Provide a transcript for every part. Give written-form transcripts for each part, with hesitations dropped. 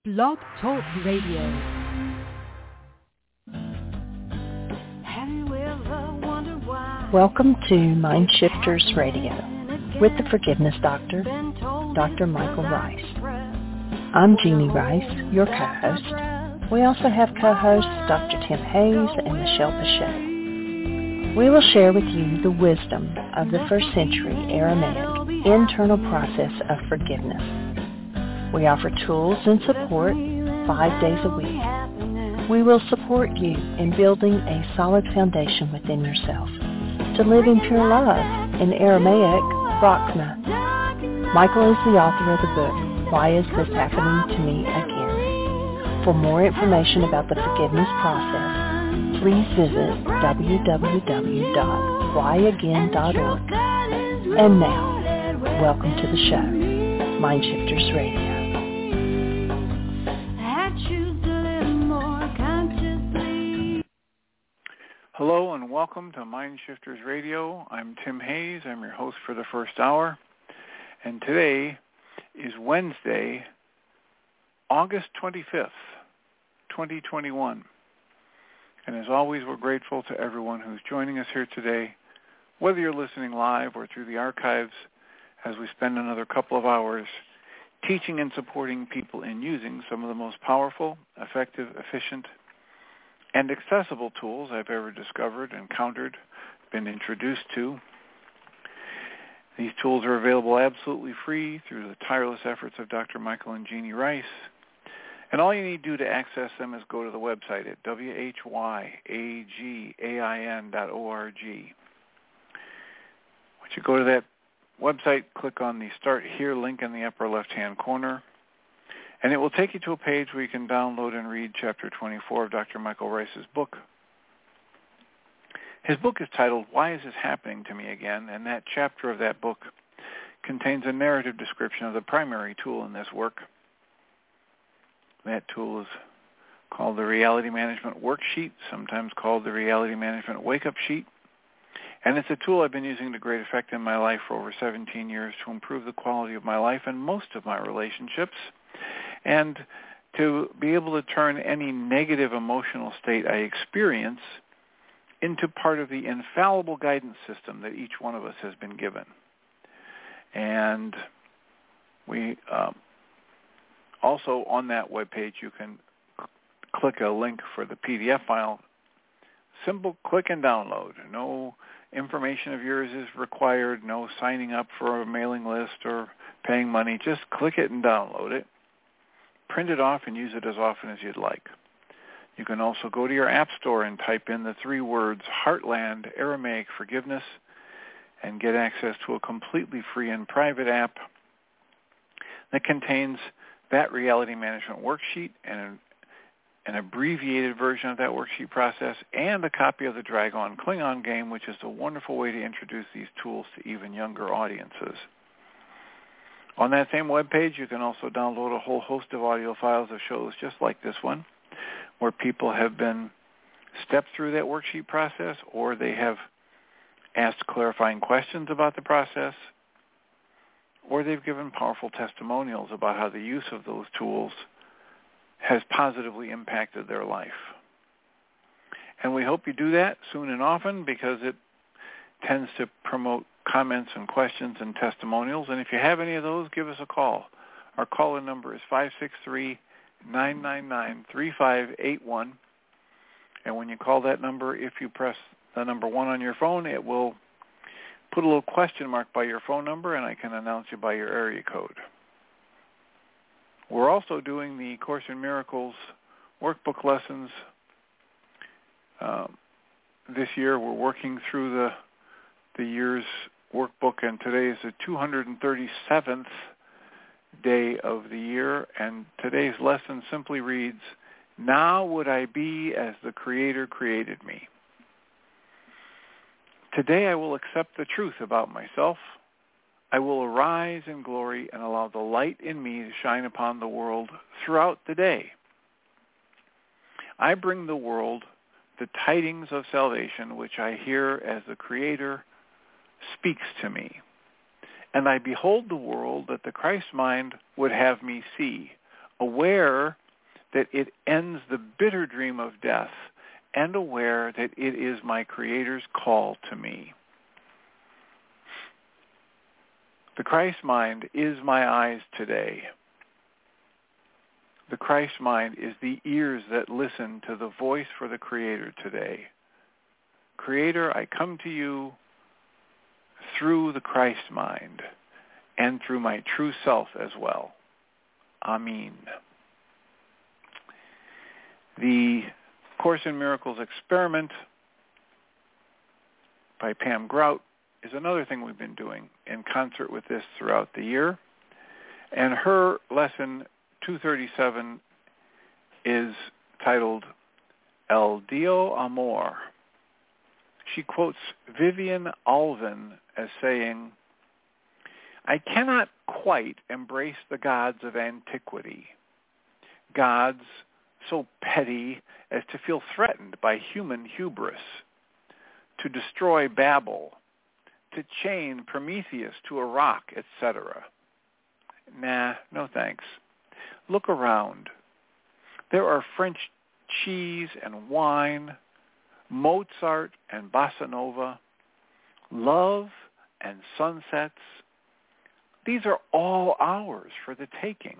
Blog Talk Radio. Welcome to Mind Shifters Radio with the Forgiveness Doctor, Dr. Michael Rice. I'm Jeannie Rice, your co-host. We also have co-hosts Dr. Tim Hayes and Michelle Pacheco. We will share with you the wisdom of the first century Aramaic internal process of forgiveness. We offer tools and support 5 days a week. We will support you in building a solid foundation within yourself to live in pure love, in Aramaic, Rachma. Michael is the author of the book, Why Is This Happening to Me Again? For more information about the forgiveness process, please visit www.whyagain.org. And now, welcome to the show, Mind Shifters Radio. Hello and welcome to Mind Shifters Radio. I'm Tim Hayes. I'm your host for the first hour. And today is Wednesday, August 25th, 2021. And as always, we're grateful to everyone who's joining us here today, whether you're listening live or through the archives, as we spend another couple of hours teaching and supporting people in using some of the most powerful, effective, efficient, and accessible tools I've ever discovered, encountered, been introduced to. These tools are available absolutely free through the tireless efforts of Dr. Michael and Jeannie Rice. And all you need to do to access them is go to the website at whyagain.org. Once you go to that website, click on the Start Here link in the upper left-hand corner, and it will take you to a page where you can download and read Chapter 24 of Dr. Michael Rice's book. His book is titled, Why Is This Happening to Me Again? And that chapter of that book contains a narrative description of the primary tool in this work. That tool is called the Reality Management Worksheet, sometimes called the Reality Management Wake-Up Sheet. And it's a tool I've been using to great effect in my life for over 17 years to improve the quality of my life and most of my relationships, and to be able to turn any negative emotional state I experience into part of the infallible guidance system that each one of us has been given. And we also on that webpage you can click a link for the PDF file. Simple click and download. No information of yours is required, no signing up for a mailing list or paying money. Just click it and download it. Print it off and use it as often as you'd like. You can also go to your app store and type in the 3 words Heartland Aramaic Forgiveness and get access to a completely free and private app that contains that reality management worksheet and an abbreviated version of that worksheet process and a copy of the Dragon Klingon game, which is a wonderful way to introduce these tools to even younger audiences. On that same webpage, you can also download a whole host of audio files of shows just like this one, where people have been stepped through that worksheet process, or they have asked clarifying questions about the process, or they've given powerful testimonials about how the use of those tools has positively impacted their life. And we hope you do that soon and often because it tends to promote comments and questions and testimonials. And if you have any of those, give us a call. Our call-in number is 563-999-3581. And when you call that number, if you press the number 1 on your phone, it will put a little question mark by your phone number, and I can announce you by your area code. We're also doing the Course in Miracles workbook lessons. This year we're working through the year's workbook, and today is the 237th day of the year, and today's lesson simply reads, Now would I be as the Creator created me. Today I will accept the truth about myself. I will arise in glory and allow the light in me to shine upon the world throughout the day. I bring the world the tidings of salvation, which I hear as the Creator speaks to me. And I behold the world that the Christ mind would have me see, aware that it ends the bitter dream of death, and aware that it is my Creator's call to me. The Christ mind is my eyes today. The Christ mind is the ears that listen to the voice for the Creator today. Creator, I come to you through the Christ mind and through my true self as well. Amen. The Course in Miracles experiment by Pam Grout is another thing we've been doing in concert with this throughout the year. And her lesson 237 is titled El Dio Amor. She quotes Vivian Alvin as saying, I cannot quite embrace the gods of antiquity, gods so petty as to feel threatened by human hubris, to destroy Babel, to chain Prometheus to a rock, etc. Nah, no thanks. Look around. There are French cheese and wine, Mozart and bossa nova, love and sunsets. These are all ours for the taking.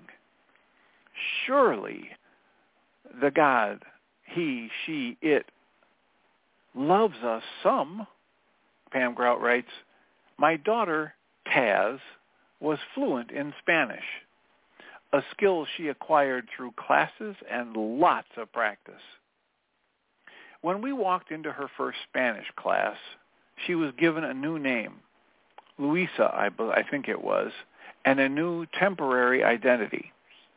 Surely the God, he, she, it, loves us some. Pam Grout writes, my daughter, Taz, was fluent in Spanish, a skill she acquired through classes and lots of practice. When we walked into her first Spanish class, she was given a new name, Luisa, I think it was, and a new temporary identity.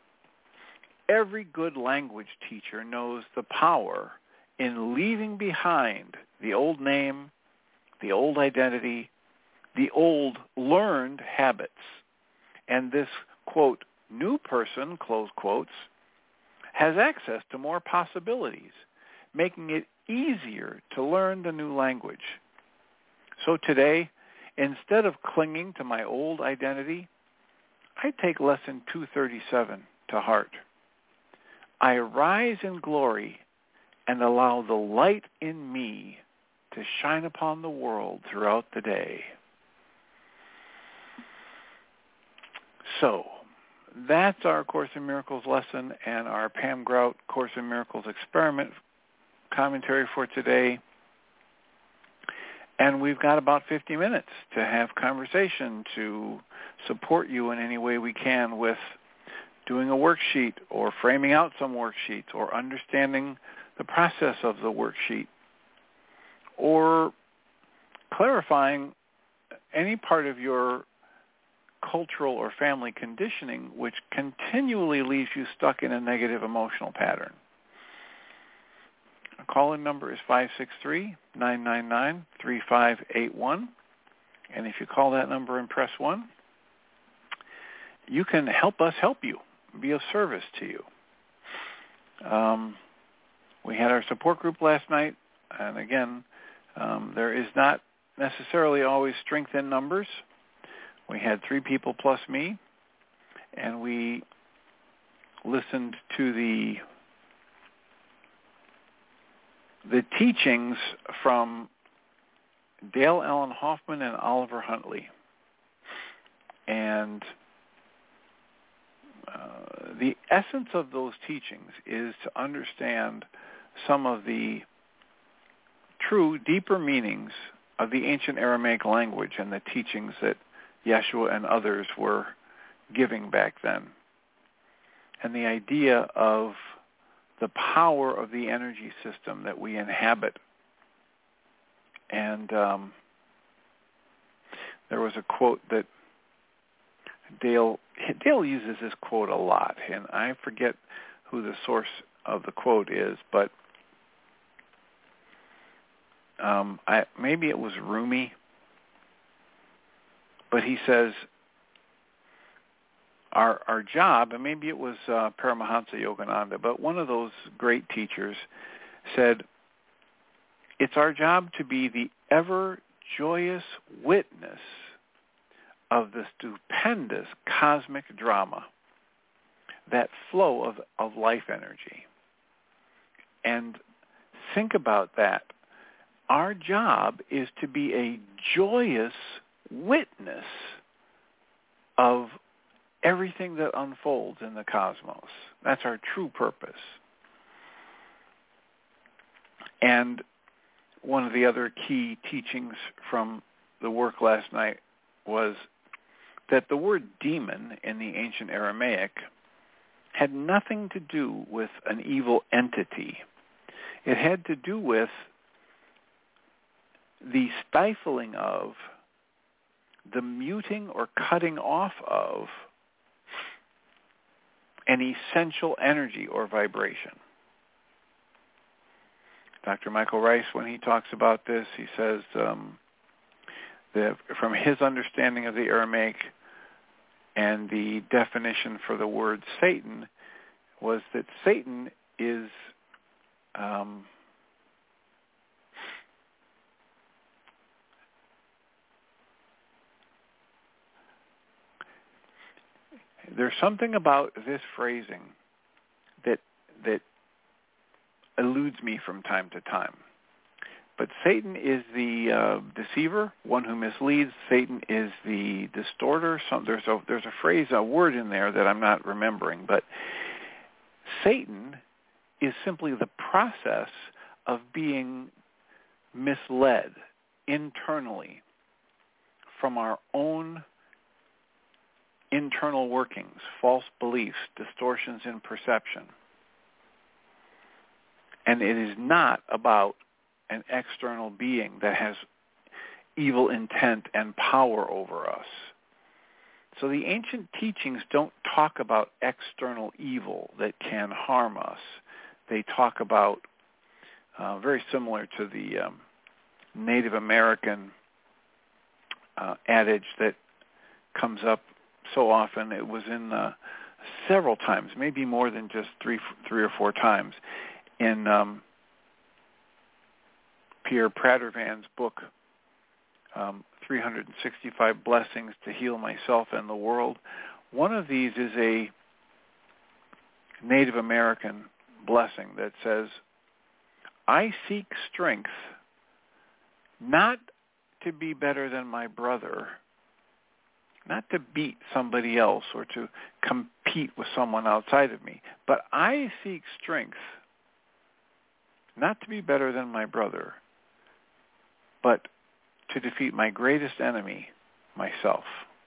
Every good language teacher knows the power in leaving behind the old name, the old identity, the old learned habits. And this, quote, new person, close quotes, has access to more possibilities, making it easier to learn the new language. So today, instead of clinging to my old identity, I take lesson 237 to heart. I arise in glory and allow the light in me to shine upon the world throughout the day. So, that's our Course in Miracles lesson and our Pam Grout Course in Miracles experiment commentary for today. And we've got about 50 minutes to have conversation to support you in any way we can with doing a worksheet or framing out some worksheets or understanding the process of the worksheet or clarifying any part of your cultural or family conditioning which continually leaves you stuck in a negative emotional pattern. Our call-in number is 563-999-3581. And if you call that number and press 1, you can help us help you, be of service to you. We had our support group last night, and again, there is not necessarily always strength in numbers. We had 3 people plus me, and we listened to the teachings from Dale Allen Hoffman and Oliver Huntley. And the essence of those teachings is to understand some of the true, deeper meanings of the ancient Aramaic language and the teachings that Yeshua and others were giving back then. And the idea of the power of the energy system that we inhabit. And there was a quote that Dale uses this quote a lot, and I forget who the source of the quote is, but maybe it was Rumi, but he says, our job, and maybe it was Paramahansa Yogananda, but one of those great teachers said, it's our job to be the ever-joyous witness of the stupendous cosmic drama. that flow of life energy. And think about that. Our job is to be a joyous witness of everything that unfolds in the cosmos. That's our true purpose. And one of the other key teachings from the work last night was that the word demon in the ancient Aramaic had nothing to do with an evil entity. It had to do with the stifling of, the muting or cutting off of an essential energy or vibration. Dr. Michael Rice, when he talks about this, he says that from his understanding of the Aramaic and the definition for the word Satan was that Satan is there's something about this phrasing that eludes me from time to time. But Satan is the deceiver, one who misleads. Satan is the distorter. There's a phrase, a word in there that I'm not remembering. But Satan is simply the process of being misled internally from our own internal workings, false beliefs, distortions in perception. And it is not about an external being that has evil intent and power over us. So the ancient teachings don't talk about external evil that can harm us. They talk about, very similar to the Native American adage that comes up so often. It was in several times, maybe more than just three or four times, in Pierre Pradervan's book, 365 Blessings to Heal Myself and the World. One of these is a Native American blessing that says, I seek strength not to be better than my brother, not to beat somebody else or to compete with someone outside of me, but I seek strength not to be better than my brother, but to defeat my greatest enemy, myself.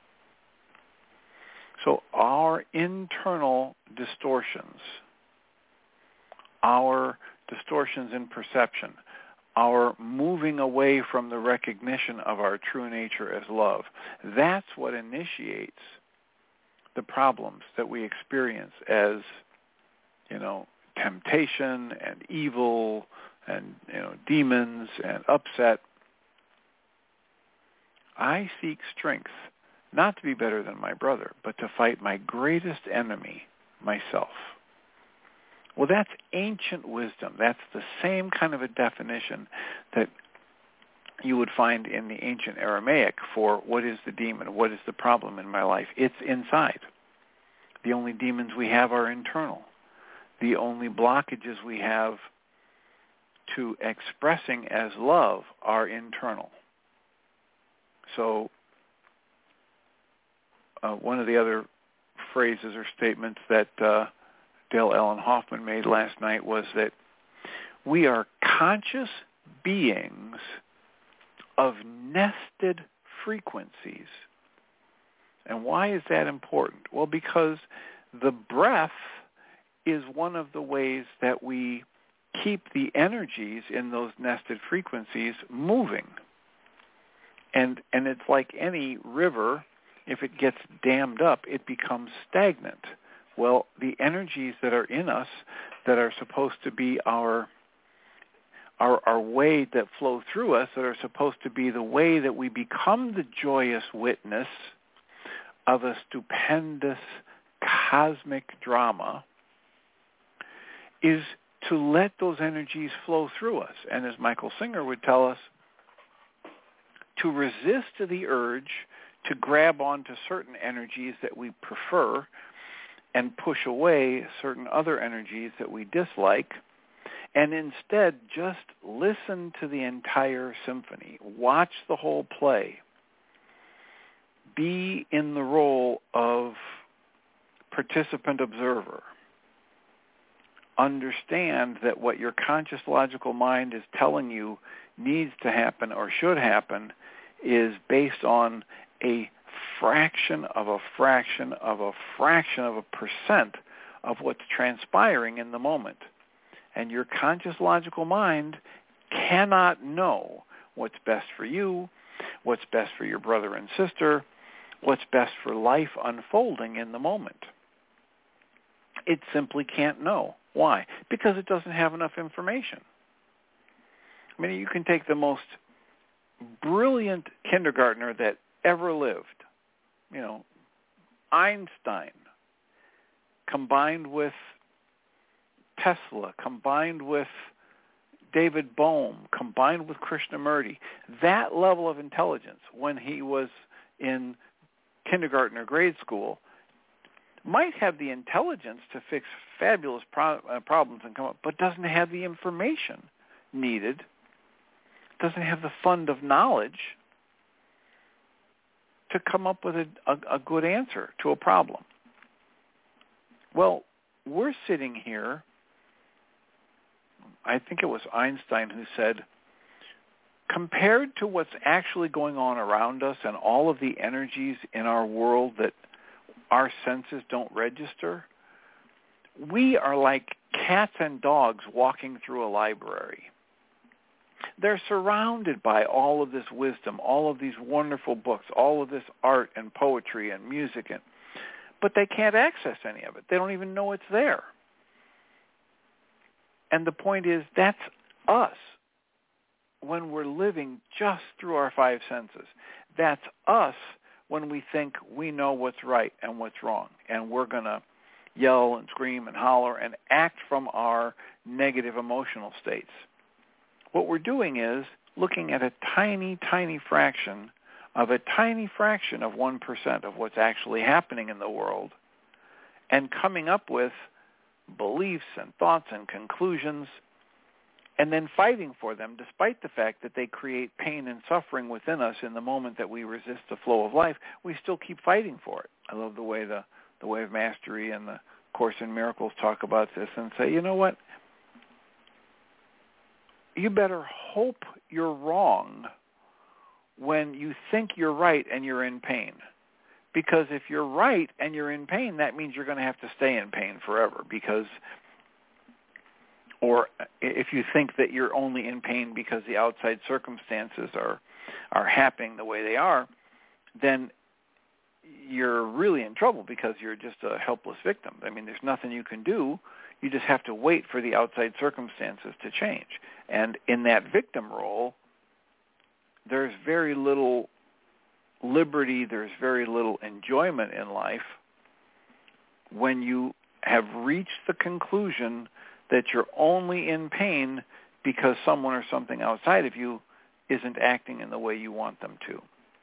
So our internal distortions, our distortions in perception, our moving away from the recognition of our true nature as love, that's what initiates the problems that we experience as, temptation and evil and, demons and upset. I seek strength not to be better than my brother, but to fight my greatest enemy, myself. Well, that's ancient wisdom. That's the same kind of a definition that you would find in the ancient Aramaic for what is the demon, what is the problem in my life. It's inside. The only demons we have are internal. The only blockages we have to expressing as love are internal. So one of the other phrases or statements that Dale Ellen Hoffman made last night was that we are conscious beings of nested frequencies. And why is that important? Well, because the breath is one of the ways that we keep the energies in those nested frequencies moving. And it's like any river, if it gets dammed up, it becomes stagnant. Well, the energies that are in us that are supposed to be our way that flow through us, that are supposed to be the way that we become the joyous witness of a stupendous cosmic drama, is to let those energies flow through us. And as Michael Singer would tell us, to resist the urge to grab onto certain energies that we prefer and push away certain other energies that we dislike, and instead just listen to the entire symphony. Watch the whole play. Be in the role of participant observer. Understand that what your conscious logical mind is telling you needs to happen or should happen is based on a fraction of a fraction of a fraction of a percent of what's transpiring in the moment. And your conscious logical mind cannot know what's best for you, what's best for your brother and sister, what's best for life unfolding in the moment. It simply can't know. Why? Because it doesn't have enough information. I mean, you can take the most brilliant kindergartner that ever lived, Einstein, combined with Tesla, combined with David Bohm, combined with Krishnamurti. That level of intelligence when he was in kindergarten or grade school might have the intelligence to fix fabulous problems and come up, but doesn't have the information needed, doesn't have the fund of knowledge to come up with a good answer to a problem. Well, we're sitting here, I think it was Einstein who said, compared to what's actually going on around us and all of the energies in our world that our senses don't register, we are like cats and dogs walking through a library. They're surrounded by all of this wisdom, all of these wonderful books, all of this art and poetry and music, but they can't access any of it. They don't even know it's there. And the point is, that's us when we're living just through our five senses. That's us when we think we know what's right and what's wrong, and we're going to yell and scream and holler and act from our negative emotional states. What we're doing is looking at a tiny, tiny fraction of 1% of what's actually happening in the world and coming up with beliefs and thoughts and conclusions and then fighting for them despite the fact that they create pain and suffering within us in the moment that we resist the flow of life. We still keep fighting for it. I love the way the Way of Mastery and the Course in Miracles talk about this and say, you know what? You better hope you're wrong when you think you're right and you're in pain. Because if you're right and you're in pain, that means you're going to have to stay in pain forever. Or if you think that you're only in pain because the outside circumstances are happening the way they are, then you're really in trouble because you're just a helpless victim. I mean, there's nothing you can do. You just have to wait for the outside circumstances to change. And in that victim role, there's very little liberty, there's very little enjoyment in life when you have reached the conclusion that you're only in pain because someone or something outside of you isn't acting in the way you want them to.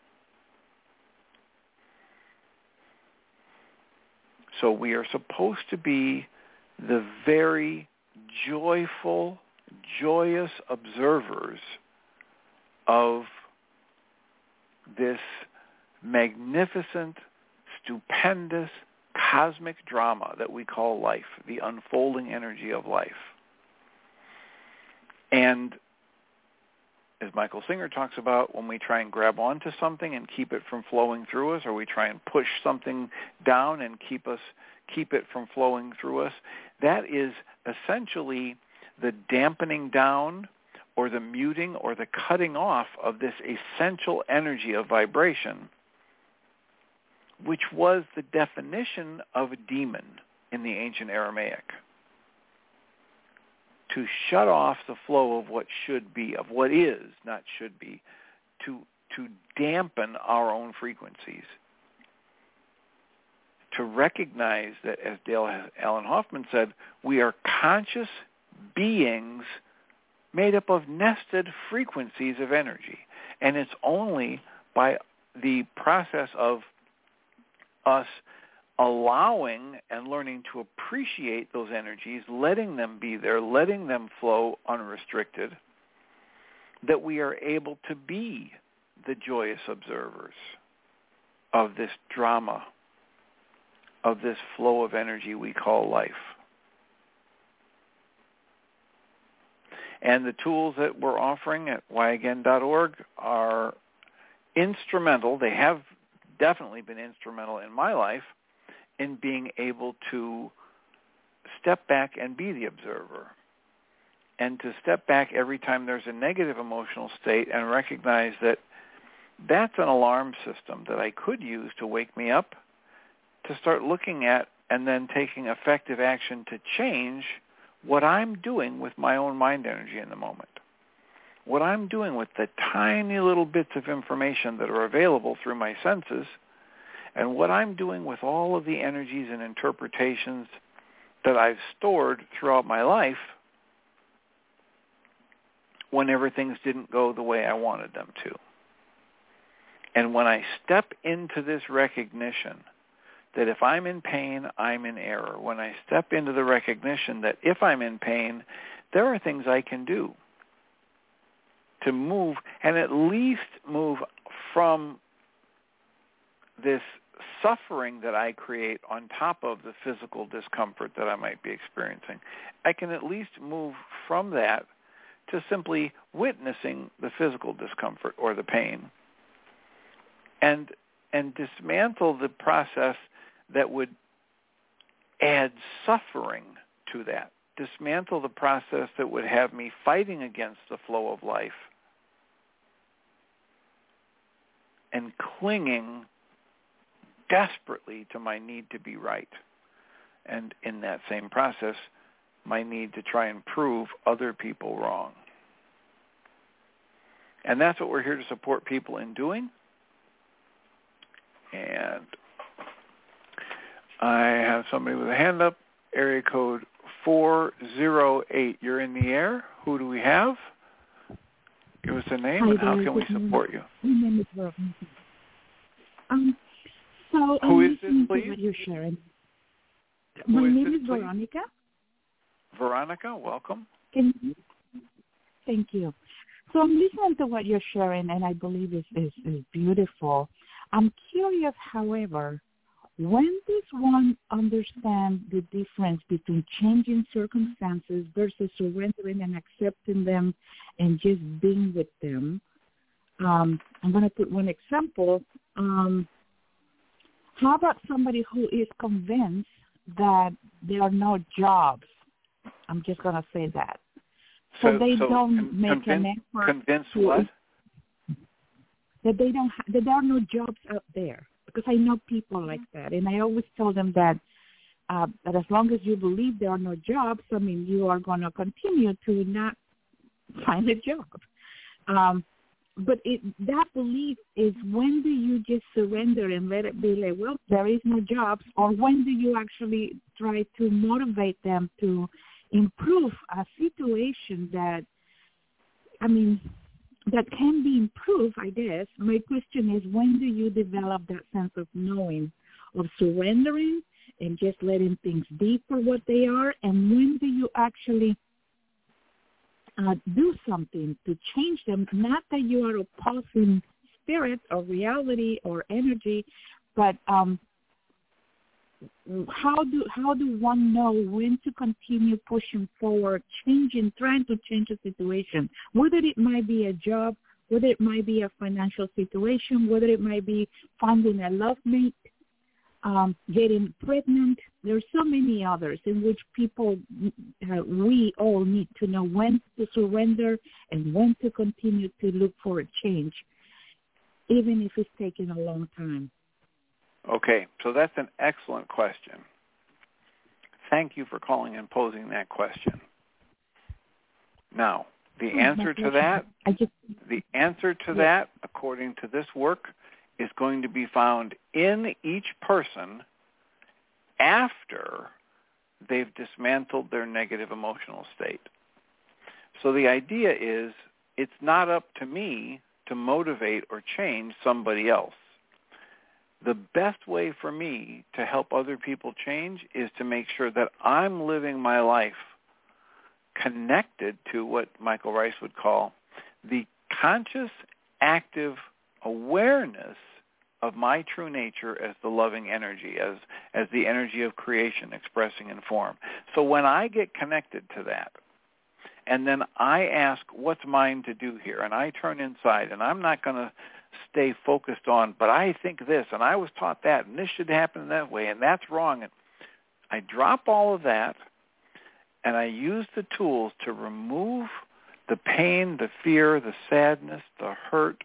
So we are supposed to be the very joyful, joyous observers of this magnificent, stupendous, cosmic drama that we call life, the unfolding energy of life. And as Michael Singer talks about, when we try and grab onto something and keep it from flowing through us, or we try and push something down and keep it from flowing through us, that is essentially the dampening down or the muting or the cutting off of this essential energy of vibration, which was the definition of a demon in the ancient Aramaic. To shut off the flow of what should be, of what is, not should be, to dampen our own frequencies. To recognize that, as Dale Allen Hoffman said, we are conscious beings made up of nested frequencies of energy. And it's only by the process of us allowing and learning to appreciate those energies, letting them be there, letting them flow unrestricted, that we are able to be the joyous observers of this drama, of this flow of energy we call life. And the tools that we're offering at whyagain.org are instrumental. They have definitely been instrumental in my life in being able to step back and be the observer, and to step back every time there's a negative emotional state and recognize that that's an alarm system that I could use to wake me up, to start looking at and then taking effective action to change what I'm doing with my own mind energy in the moment. What I'm doing with the tiny little bits of information that are available through my senses, and what I'm doing with all of the energies and interpretations that I've stored throughout my life whenever things didn't go the way I wanted them to. And when I step into this recognition that if I'm in pain, I'm in error, when I step into the recognition that if I'm in pain, there are things I can do to move, and at least move from this suffering that I create on top of the physical discomfort that I might be experiencing. I can at least move from that to simply witnessing the physical discomfort or the pain, and dismantle the process that would add suffering to that. Dismantle the process that would have me fighting against the flow of life and clinging desperately to my need to be right. And in that same process, my need to try and prove other people wrong. And that's what we're here to support people in doing. And I have somebody with a hand up, area code 408. You're in the air. Who do we have? Give us a name, and how can we support you? My name is Veronica. Who is this, please? What you're sharing. My name is Veronica. Veronica, welcome. Thank you. So I'm listening to what you're sharing, and I believe is beautiful. I'm curious, however, when does one understand the difference between changing circumstances versus surrendering and accepting them and just being with them? I'm going to put one example. How about somebody who is convinced that there are no jobs? I'm just going to say that. So they don't make an effort. Convince what? That that there are no jobs out there. Because I know people like that, and I always tell them that as long as you believe there are no jobs, I mean, you are going to continue to not find a job. But that belief is, when do you just surrender and let it be like, well, there is no jobs, or when do you actually try to motivate them to improve a situation that, I mean, that can be improved, I guess. My question is, when do you develop that sense of knowing, of surrendering and just letting things be for what they are, and when do you actually do something to change them? Not that you are opposing spirit or reality or energy, but how do one know when to continue pushing forward, trying to change a situation, whether it might be a job, whether it might be a financial situation, whether it might be finding a love mate, getting pregnant. There are so many others in which we all need to know when to surrender and when to continue to look for a change, even if it's taking a long time. Okay, so that's an excellent question. Thank you for calling and posing that question. Now, the answer to that, according to this work, is going to be found in each person after they've dismantled their negative emotional state. So the idea is, it's not up to me to motivate or change somebody else. the best way for me to help other people change is to make sure that I'm living my life connected to what Michael Rice would call the conscious, active awareness of my true nature as the loving energy, as the energy of creation expressing in form. So when I get connected to that, and then I ask, what's mine to do here? And I turn inside, and I'm not going to stay focused on, but I think this, and I was taught that, and this should happen that way, and that's wrong. And I drop all of that, and I use the tools to remove the pain, the fear, the sadness, the hurt,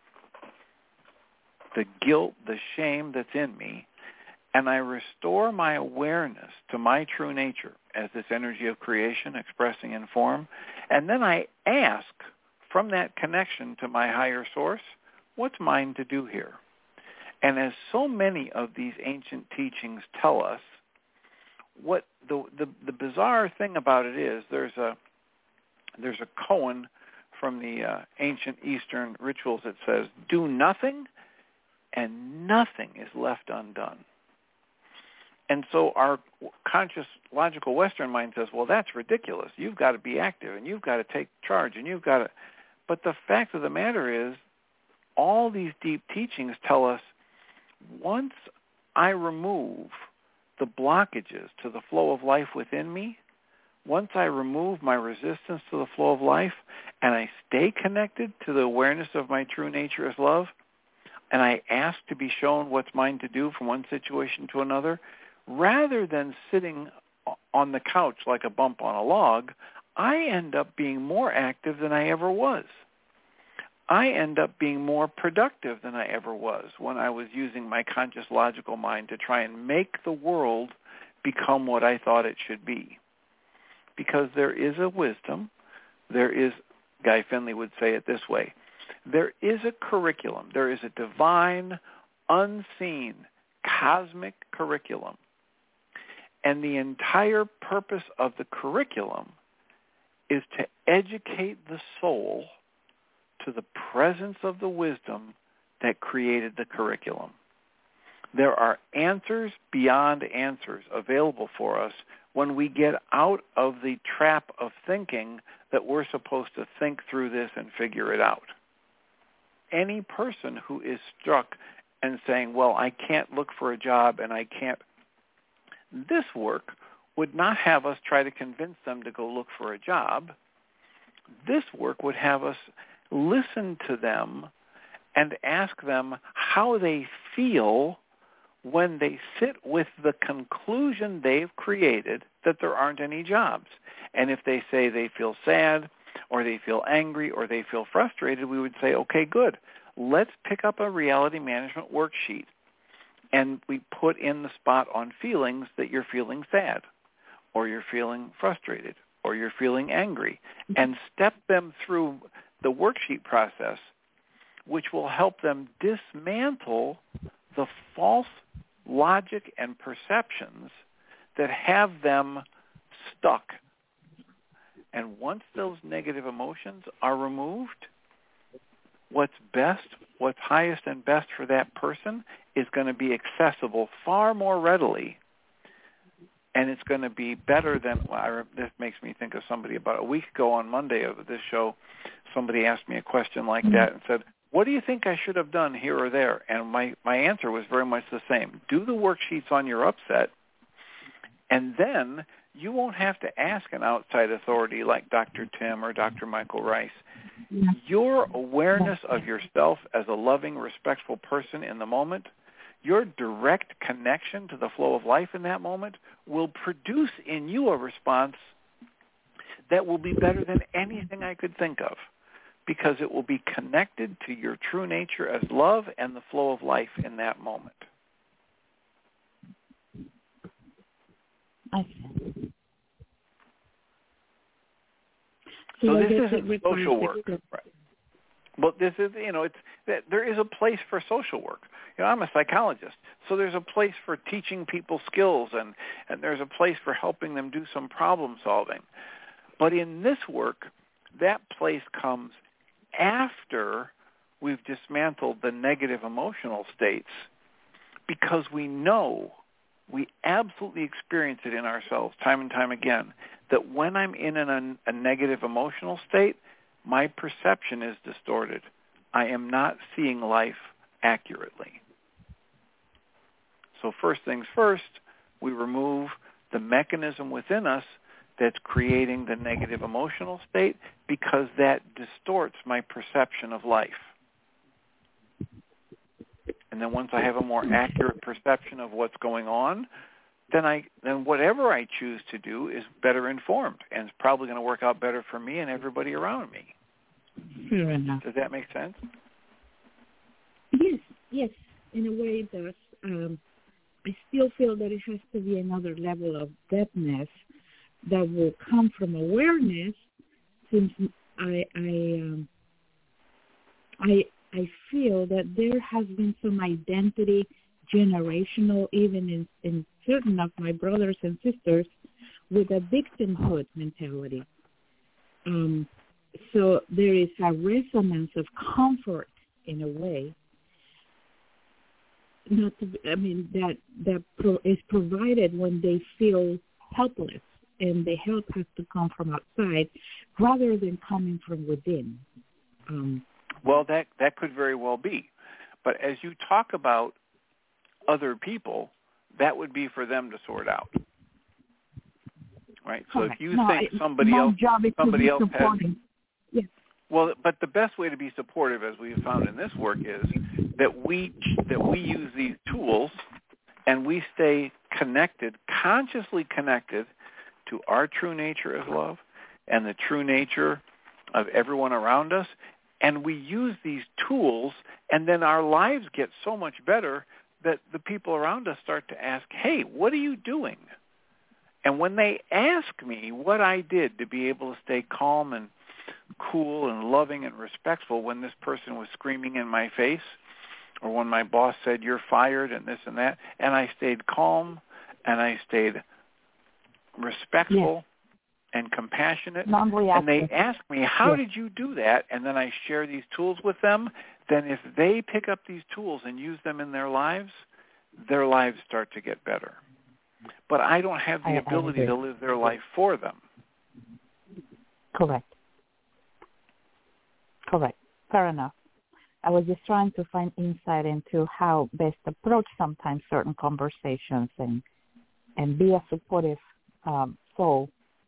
the guilt, the shame that's in me, and I restore my awareness to my true nature as this energy of creation expressing in form, and then I ask from that connection to my higher source, what's mine to do here? And as so many of these ancient teachings tell us, what the bizarre thing about it is, there's a koan from the ancient Eastern rituals that says, do nothing and nothing is left undone. And so our conscious, logical Western mind says, well, that's ridiculous. You've got to be active, and you've got to take charge, and you've got to... But the fact of the matter is, all these deep teachings tell us, once I remove the blockages to the flow of life within me, once I remove my resistance to the flow of life, and I stay connected to the awareness of my true nature as love, and I ask to be shown what's mine to do from one situation to another, rather than sitting on the couch like a bump on a log, I end up being more active than I ever was. I end up being more productive than I ever was when I was using my conscious logical mind to try and make the world become what I thought it should be. Because there is a wisdom, there is, Guy Finley would say it this way, there is a curriculum, there is a divine, unseen, cosmic curriculum. And the entire purpose of the curriculum is to educate the soul to the presence of the wisdom that created the curriculum. There are answers beyond answers available for us when we get out of the trap of thinking that we're supposed to think through this and figure it out. Any person who is struck and saying, well, I can't look for a job and I can't, this work would not have us try to convince them to go look for a job. This work would have us listen to them and ask them how they feel when they sit with the conclusion they've created that there aren't any jobs. And if they say they feel sad or they feel angry or they feel frustrated, we would say, okay, good. Let's pick up a reality management worksheet. And we put in the spot on feelings that you're feeling sad or you're feeling frustrated or you're feeling angry, and step them through the worksheet process, which will help them dismantle the false logic and perceptions that have them stuck. And once those negative emotions are removed, what's best, what's highest and best for that person is going to be accessible far more readily. And it's going to be better than, this makes me think of somebody about a week ago on Monday of this show, somebody asked me a question like that and said, what do you think I should have done here or there? And my answer was very much the same. Do the worksheets on your upset, and then you won't have to ask an outside authority like Dr. Tim or Dr. Michael Rice. Your awareness of yourself as a loving, respectful person in the moment, your direct connection to the flow of life in that moment will produce in you a response that will be better than anything I could think of, because it will be connected to your true nature as love and the flow of life in that moment. I see. So this isn't social work. Right. Well, this is, there is a place for social work. I'm a psychologist, so there's a place for teaching people skills, and there's a place for helping them do some problem solving. But in this work, that place comes after we've dismantled the negative emotional states because we know, we absolutely experience it in ourselves time and time again, that when I'm in a negative emotional state, my perception is distorted. I am not seeing life accurately. So first things first, we remove the mechanism within us that's creating the negative emotional state, because that distorts my perception of life. And then once I have a more accurate perception of what's going on, then whatever I choose to do is better informed, and it's probably going to work out better for me and everybody around me. Fair enough. Does that make sense? Yes, in a way it does. I still feel that it has to be another level of depthness that will come from awareness, since I feel that there has been some identity generational, even in certain of my brothers and sisters, with a victimhood mentality. So there is a resonance of comfort in a way. That is provided when they feel helpless, and the help has to come from outside rather than coming from within. Well, that could very well be. But as you talk about other people, that would be for them to sort out. Right? So if you think somebody else has... Yes. Well, but the best way to be supportive, as we have found in this work, is that we use these tools and we stay connected, consciously connected to our true nature as love and the true nature of everyone around us. And we use these tools, and then our lives get so much better that the people around us start to ask, hey, what are you doing? And when they ask me what I did to be able to stay calm and cool and loving and respectful when this person was screaming in my face, or when my boss said, you're fired and this and that, and I stayed calm and I stayed respectful and compassionate, and they ask me, how did you do that? And then I share these tools with them. Then if they pick up these tools and use them in their lives start to get better. But I don't have the ability to live their life for them. Correct. Fair enough. I was just trying to find insight into how best approach sometimes certain conversations and be a supportive soul.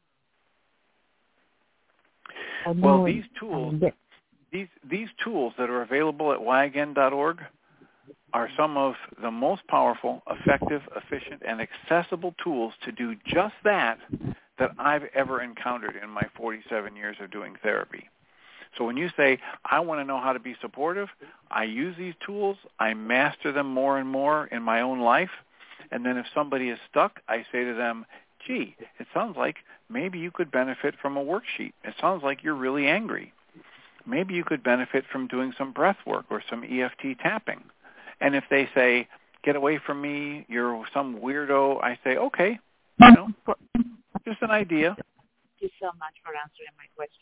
Well, these tools that are available at whyagain.org are some of the most powerful, effective, efficient, and accessible tools to do just that I've ever encountered in my 47 years of doing therapy. So when you say, I want to know how to be supportive, I use these tools, I master them more and more in my own life, and then if somebody is stuck, I say to them, gee, it sounds like maybe you could benefit from a worksheet. It sounds like you're really angry. Maybe you could benefit from doing some breath work or some EFT tapping. And if they say, get away from me, you're some weirdo, I say, okay, just an idea. Thank you so much for answering my question.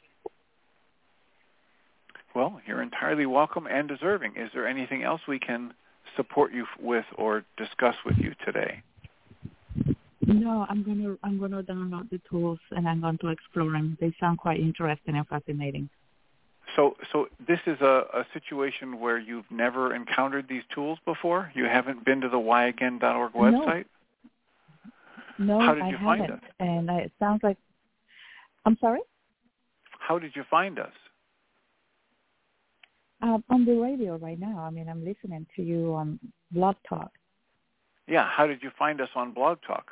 Well, you're entirely welcome and deserving. Is there anything else we can support you with or discuss with you today? No, I'm gonna download the tools and I'm going to explore them. They sound quite interesting and fascinating. So this is a situation where you've never encountered these tools before? You haven't been to the whyagain.org website? No, How did you I find haven't. us? And it sounds like, I'm sorry? How did you find us? On the radio right now. I mean, I'm listening to you on Blog Talk. Yeah, how did you find us on Blog Talk?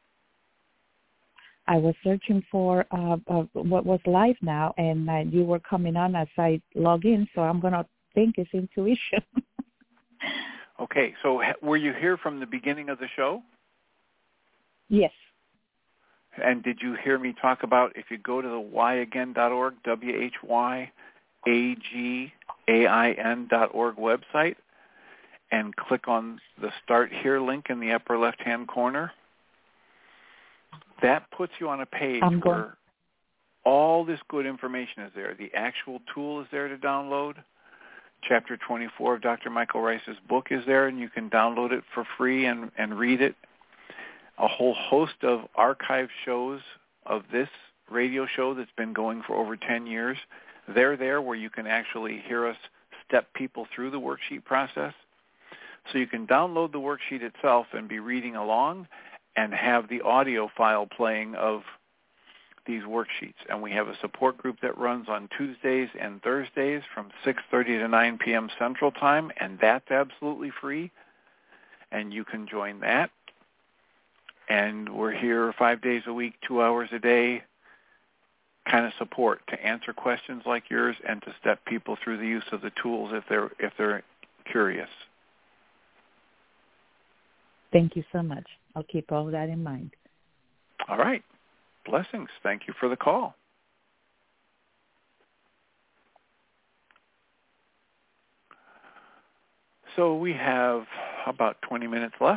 I was searching for what was live now, and you were coming on as I log in, so I'm going to think it's intuition. Okay, so were you here from the beginning of the show? Yes. And did you hear me talk about if you go to the whyagain.org, whyagain.org website, and click on the Start Here link in the upper left-hand corner? That puts you on a page where all this good information is there. The actual tool is there to download. Chapter 24 of Dr. Michael Ryce's book is there, and you can download it for free and read it. A whole host of archive shows of this radio show that's been going for over 10 years. They're there where you can actually hear us step people through the worksheet process. So you can download the worksheet itself and be reading along and have the audio file playing of these worksheets. And we have a support group that runs on Tuesdays and Thursdays from 6:30 to 9 p.m. Central Time, and that's absolutely free. And you can join that. And we're here 5 days a week, 2 hours a day, kind of support to answer questions like yours and to step people through the use of the tools if they're curious. Thank you so much. I'll keep all of that in mind. All right. Blessings. Thank you for the call. So we have about 20 minutes left.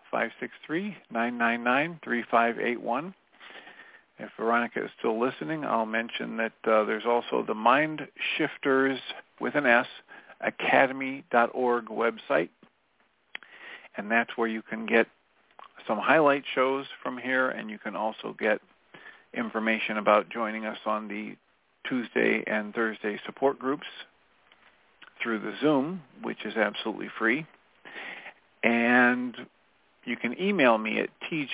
563-999-3581. If Veronica is still listening, I'll mention that there's also the Mind Shifters with an S Academy.org website, and that's where you can get some highlight shows from here, and you can also get information about joining us on the Tuesday and Thursday support groups through the Zoom, which is absolutely free. And you can email me at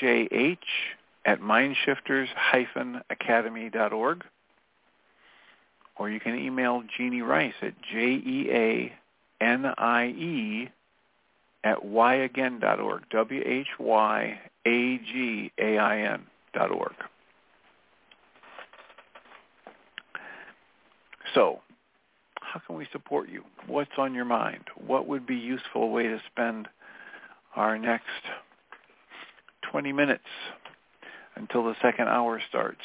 tjh@mindshifters-academy.org, or you can email Jeannie Ryce at jeanie@whyagain.org, WHYAGAIN.org. So, how can we support you? What's on your mind? What would be a useful way to spend our next 20 minutes until the second hour starts?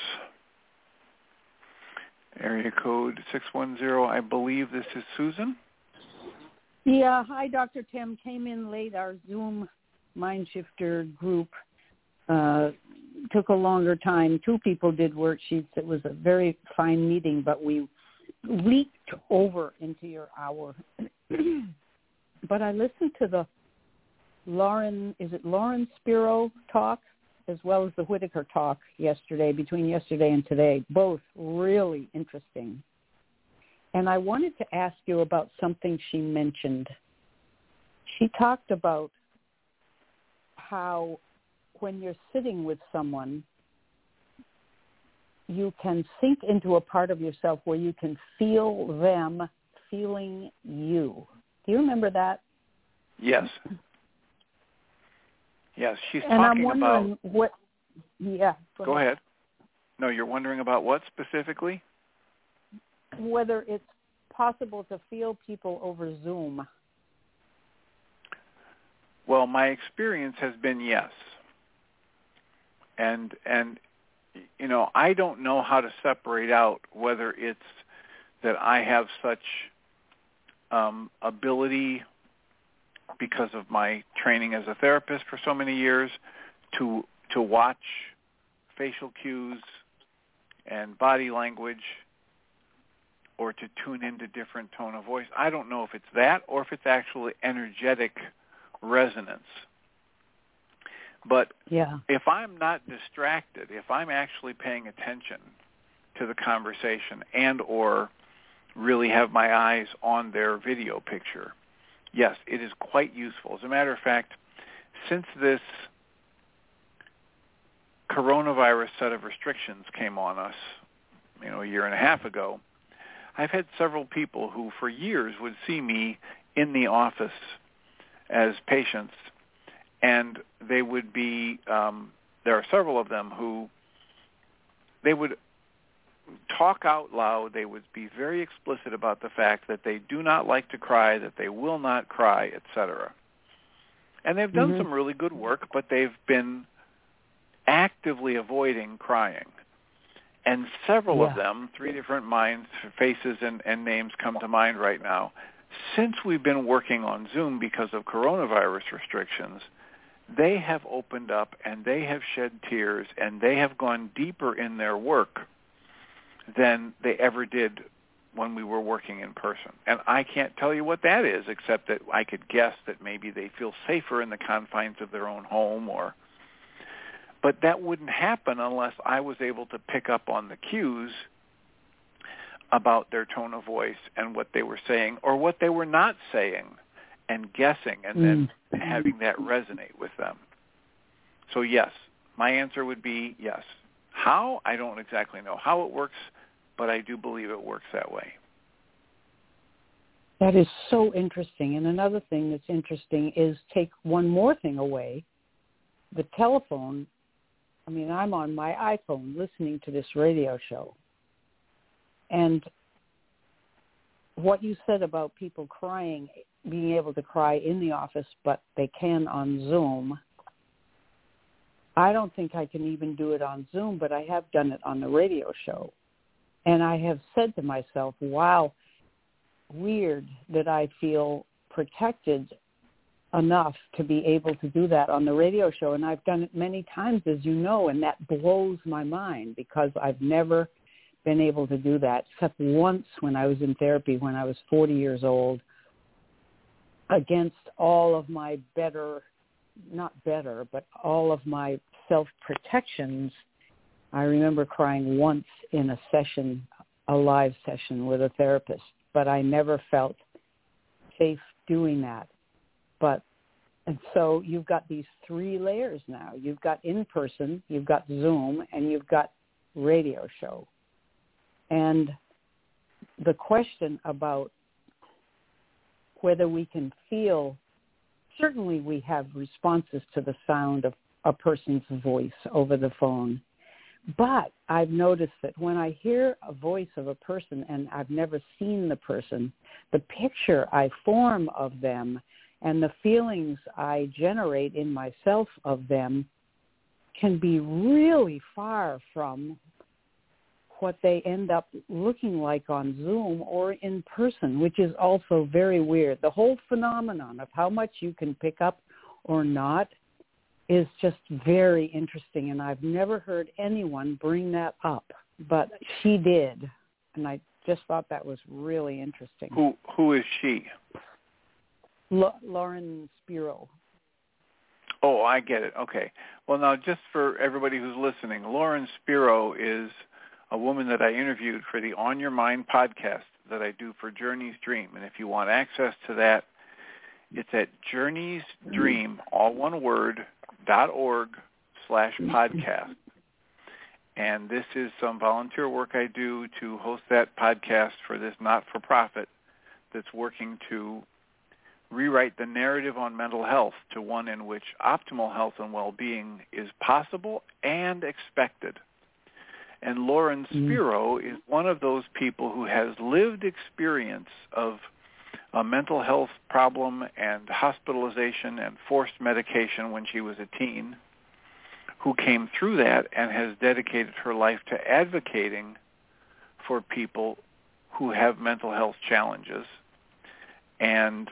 Area code 610, I believe this is Susan. Yeah, hi, Dr. Tim. Came in late. Our Zoom Mind Shifter group took a longer time. 2 people did worksheets. It was a very fine meeting, but we leaked over into your hour. But I listened to the Lauren Spiro talk as well as the Whitaker talk between yesterday and today, both really interesting. And I wanted to ask you about something she mentioned. She talked about how when you're sitting with someone, you can sink into a part of yourself where you can feel them feeling you. Do you remember that? Yes. Yes, she's and talking I'm wondering about... what... Yeah. Go ahead. No, you're wondering about what specifically? Whether it's possible to feel people over Zoom. Well, my experience has been yes. And you know, I don't know how to separate out whether it's that I have such ability because of my training as a therapist for so many years to watch facial cues and body language or to tune into different tone of voice. I don't know if it's that or if it's actually energetic resonance. But if I'm not distracted, if I'm actually paying attention to the conversation and or really have my eyes on their video picture, yes, it is quite useful. As a matter of fact, since this coronavirus set of restrictions came on us, a year and a half ago, I've had several people who for years would see me in the office as patients, and they would be, there are several of them who they would talk out loud. They would be very explicit about the fact that they do not like to cry, that they will not cry, etc. And they've done some really good work, but they've been actively avoiding crying. And several of them, 3 different faces and names come to mind right now. Since we've been working on Zoom because of coronavirus restrictions, they have opened up and they have shed tears and they have gone deeper in their work than they ever did when we were working in person. And I can't tell you what that is, except that I could guess that maybe they feel safer in the confines of their own home, but that wouldn't happen unless I was able to pick up on the cues about their tone of voice and what they were saying or what they were not saying, and guessing and then having that resonate with them. So yes, my answer would be yes. How? I don't exactly know how it works, but I do believe it works that way. That is so interesting. And another thing that's interesting is take one more thing away. The telephone, I mean, I'm on my iPhone listening to this radio show. And what you said about people crying, being able to cry in the office, but they can on Zoom, I don't think I can even do it on Zoom, but I have done it on the radio show. And I have said to myself, wow, weird that I feel protected enough to be able to do that on the radio show. And I've done it many times, as you know, and that blows my mind because I've never been able to do that except once when I was in therapy when I was 40 years old, against all of my all of my self-protections. I remember crying once in a session, a live session with a therapist, but I never felt safe doing that. And so you've got these three layers now. You've got in-person, you've got Zoom, and you've got radio show. And the question about whether we can feel, certainly we have responses to the sound of a person's voice over the phone. But I've noticed that when I hear a voice of a person and I've never seen the person, the picture I form of them and the feelings I generate in myself of them can be really far from what they end up looking like on Zoom or in person, which is also very weird. The whole phenomenon of how much you can pick up or not is just very interesting, and I've never heard anyone bring that up, but she did, and I just thought that was really interesting. Who is she? Lauren Spiro. Oh, I get it. Okay. Well, now, just for everybody who's listening, Lauren Spiro is a woman that I interviewed for the On Your Mind podcast that I do for Journeys Dream. And if you want access to that, it's at journeysdream, all one word, .org/podcast. And this is some volunteer work I do to host that podcast for this not-for-profit that's working to rewrite the narrative on mental health to one in which optimal health and well-being is possible and expected. And Lauren Spiro is one of those people who has lived experience of a mental health problem and hospitalization and forced medication when she was a teen, who came through that and has dedicated her life to advocating for people who have mental health challenges. And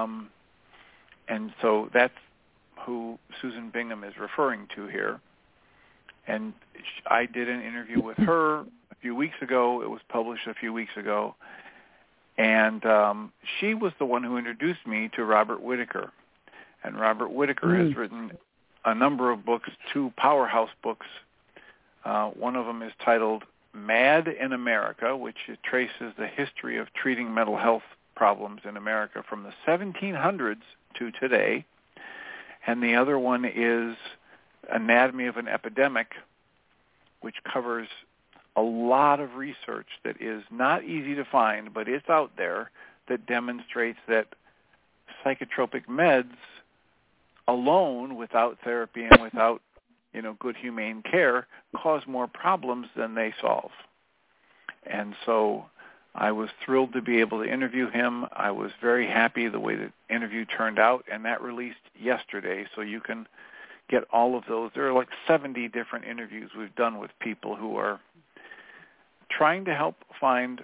so that's who Susan Bingham is referring to here. And I did an interview with her a few weeks ago. It was published a few weeks ago. And she was the one who introduced me to Robert Whitaker. And Robert Whitaker has written a number of books, 2 powerhouse books. One of them is titled Mad in America, which traces the history of treating mental health problems in America from the 1700s to today. And the other one is Anatomy of an Epidemic, which covers a lot of research that is not easy to find, but it's out there, that demonstrates that psychotropic meds alone, without therapy and without, good humane care, cause more problems than they solve. And so I was thrilled to be able to interview him. I was very happy the way the interview turned out, and that released yesterday, so you can get all of those. There are like 70 different interviews we've done with people who are trying to help find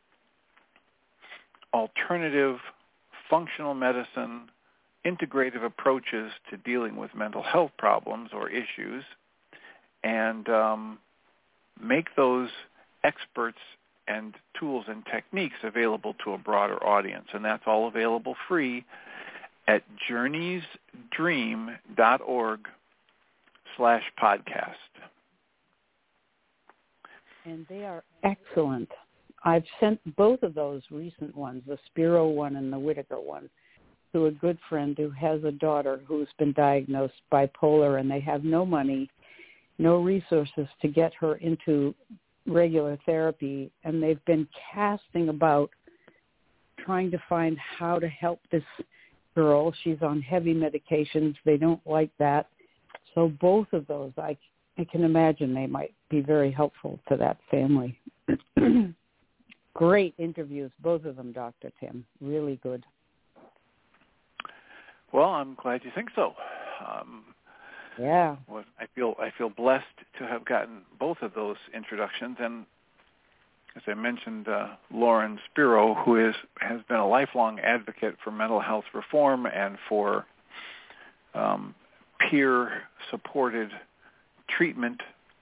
alternative functional medicine, integrative approaches to dealing with mental health problems or issues, and make those experts and tools and techniques available to a broader audience. And that's all available free at journeysdream.org/podcast. And they are excellent. I've sent both of those recent ones, the Spiro one and the Whitaker one, to a good friend who has a daughter who's been diagnosed bipolar, and they have no money, no resources to get her into regular therapy, and they've been casting about trying to find how to help this girl. She's on heavy medications. They don't like that. So both of those, I can imagine they might be very helpful to that family. Great interviews, both of them, Dr. Tim. Really good. Well, I'm glad you think so. Yeah. Well, I feel blessed to have gotten both of those introductions, and as I mentioned, Lauren Spiro, who has been a lifelong advocate for mental health reform and for peer-supported treatment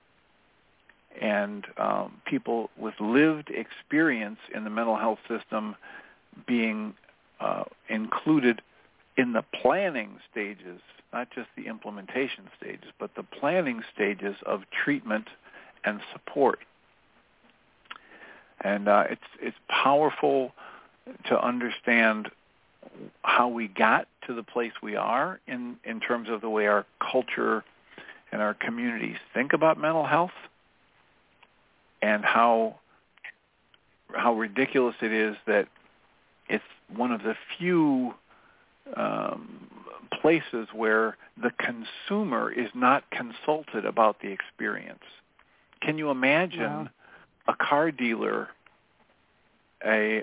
and people with lived experience in the mental health system being included in the planning stages, not just the implementation stages, but the planning stages of treatment and support. And it's powerful to understand how we got to the place we are in terms of the way our culture and our communities think about mental health, and how ridiculous it is that it's one of the few places where the consumer is not consulted about the experience. Can you imagine a car dealer, a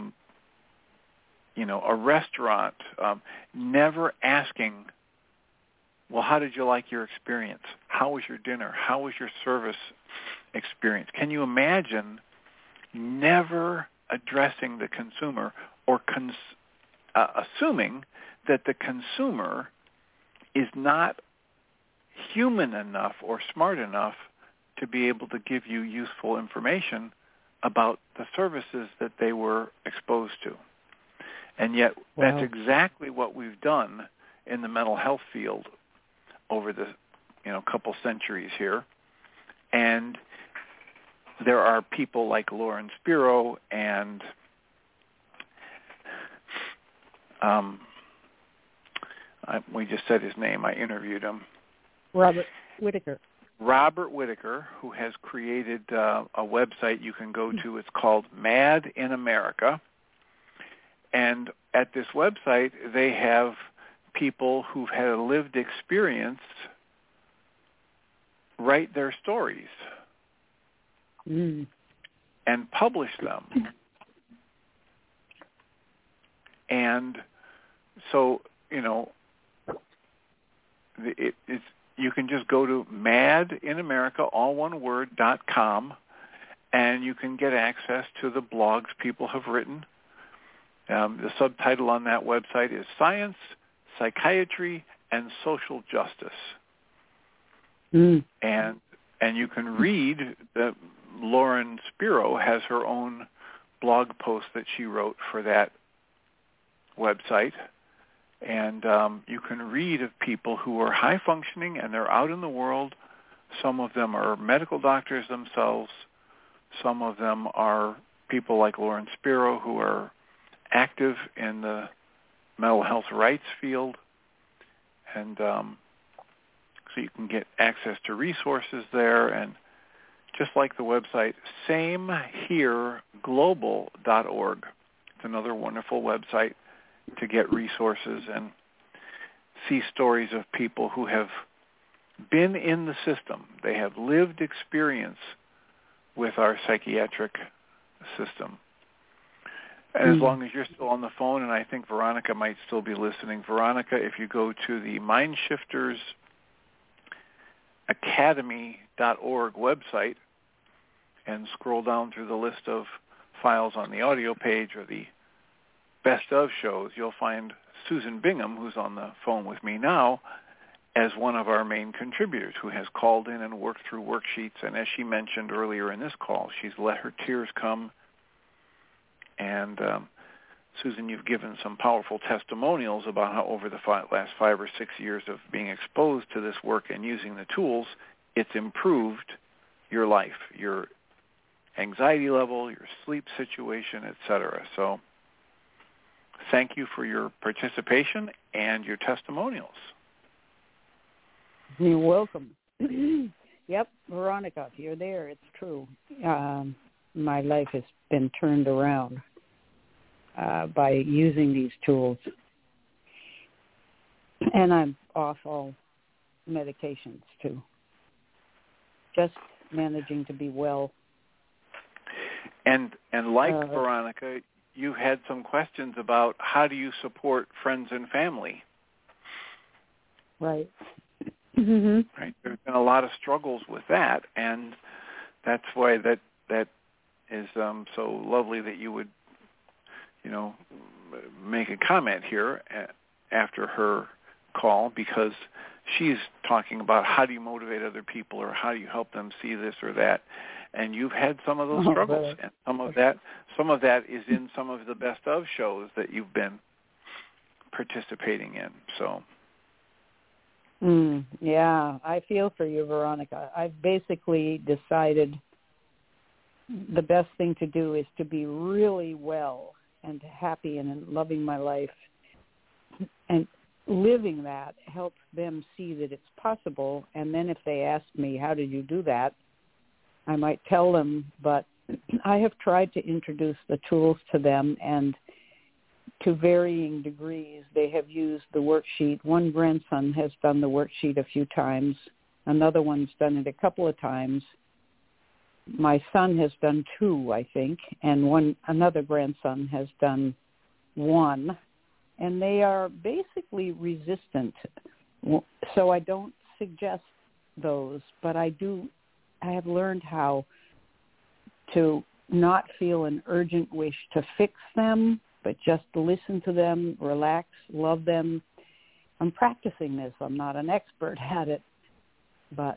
restaurant, never asking, well, how did you like your experience? How was your dinner? How was your service experience? Can you imagine never addressing the consumer or assuming that the consumer is not human enough or smart enough to be able to give you useful information about the services that they were exposed to? And yet that's exactly what we've done in the mental health field over the couple centuries here. And there are people like Lauren Spiro and we just said his name. I interviewed him. Robert Whitaker, who has created a website you can go to. It's called Mad in America. And at this website, they have people who've had a lived experience write their stories and publish them. And so, you can just go to madinamerica, all one word, .com, and you can get access to the blogs people have written. The subtitle on that website is Science, Psychiatry, and Social Justice. And you can read that Lauren Spiro has her own blog post that she wrote for that website. And you can read of people who are high functioning and they're out in the world. Some of them are medical doctors themselves. Some of them are people like Lauren Spiro who are active in the mental health rights field. And so you can get access to resources there. And just like the website, samehereglobal.org. It's another wonderful website to get resources and see stories of people who have been in the system. They have lived experience with our psychiatric system. And as long as you're still on the phone, and I think Veronica might still be listening, Veronica, if you go to the MindShiftersAcademy.org website and scroll down through the list of files on the audio page or the best of shows, you'll find Susan Bingham, who's on the phone with me now, as one of our main contributors who has called in and worked through worksheets. And as she mentioned earlier in this call, she's let her tears come And Susan, you've given some powerful testimonials about how over the last 5 or 6 years of being exposed to this work and using the tools, it's improved your life, your anxiety level, your sleep situation, etc. So thank you for your participation and your testimonials. You're welcome. Yep, Veronica, if you're there, it's true. My life has been turned around by using these tools. And I'm off all medications, too. Just managing to be well. And like Veronica, you had some questions about how do you support friends and family. Right. Right. There's been a lot of struggles with that, and that's why that is so lovely that you would, make a comment here after her call, because she's talking about how do you motivate other people or how do you help them see this or that, and you've had some of those struggles, and some of that is in some of the best of shows that you've been participating in. So. Yeah, I feel for you, Veronica. I've basically decided the best thing to do is to be really well and happy and loving my life. And living that helps them see that it's possible. And then if they ask me, how did you do that? I might tell them, but I have tried to introduce the tools to them, and to varying degrees, they have used the worksheet. One grandson has done the worksheet a few times. Another one's done it a couple of times. My son has done 2, I think, and another grandson has done 1. And they are basically resistant. So I don't suggest those, but I have learned how to not feel an urgent wish to fix them, but just listen to them, relax, love them. I'm practicing this. I'm not an expert at it, but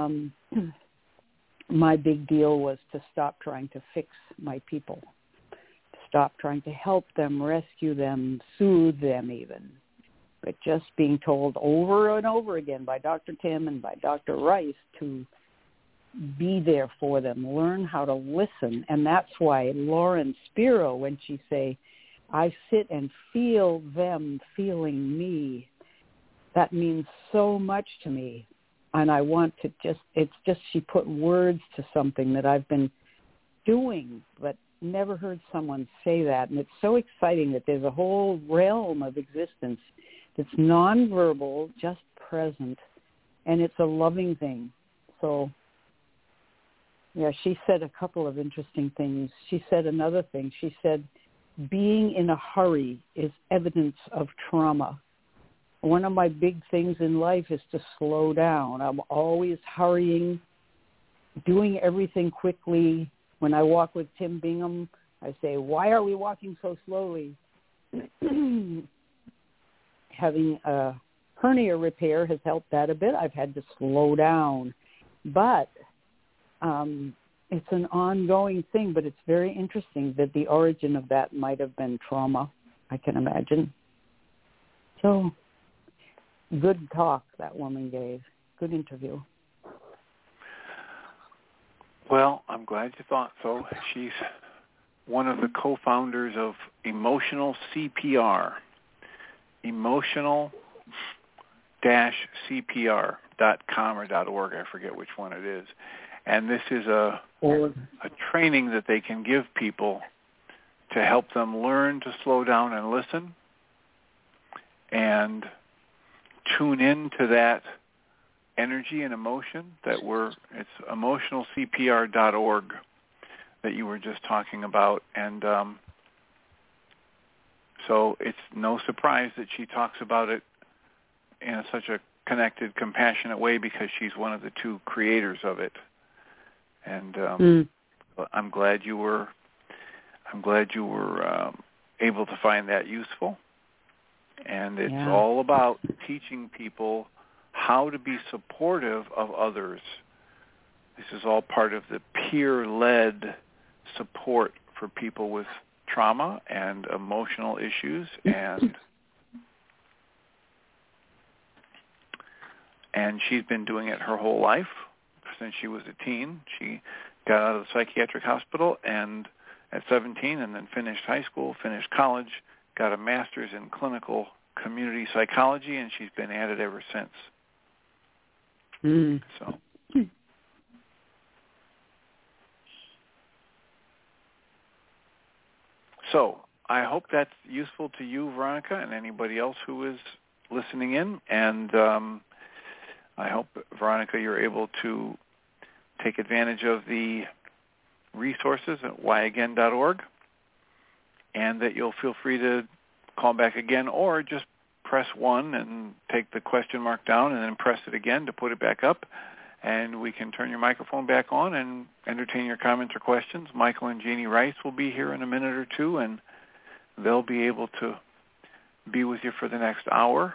my big deal was to stop trying to fix my people, to stop trying to help them, rescue them, soothe them even, but just being told over and over again by Dr. Tim and by Dr. Rice to be there for them, learn how to listen. And that's why Lauren Spiro, when she say, I sit and feel them feeling me, that means so much to me. And I want to she put words to something that I've been doing, but never heard someone say that. And it's so exciting that there's a whole realm of existence that's nonverbal, just present, and it's a loving thing. So, yeah, she said a couple of interesting things. She said another thing. She said, being in a hurry is evidence of trauma. One of my big things in life is to slow down. I'm always hurrying, doing everything quickly. When I walk with Tim Bingham, I say, why are we walking so slowly? Having a hernia repair has helped that a bit. I've had to slow down. But it's an ongoing thing, but it's very interesting that the origin of that might have been trauma, I can imagine. So, good talk that woman gave. Good interview. Well, I'm glad you thought so. She's one of the co-founders of Emotional CPR, emotional-cpr.com or .org. I forget which one it is. And this is a training that they can give people to help them learn to slow down and listen and tune into that energy and emotion it's emotionalcpr.org that you were just talking about. And so it's no surprise that she talks about it in such a connected, compassionate way, because she's one of the 2 creators of it. And I'm glad you were able to find that useful. And it's all about teaching people how to be supportive of others. This is all part of the peer-led support for people with trauma and emotional issues, and she's been doing it her whole life since she was a teen. She got out of the psychiatric hospital and at 17, and then finished high school, finished college, got a master's in clinical community psychology, and she's been at it ever since. So I hope that's useful to you, Veronica, and anybody else who is listening in. And I hope, Veronica, you're able to take advantage of the resources at whyagain.org, and that you'll feel free to call back again, or just press 1 and take the question mark down and then press it again to put it back up, and we can turn your microphone back on and entertain your comments or questions. Michael and Jeannie Rice will be here in a minute or two, and they'll be able to be with you for the next hour.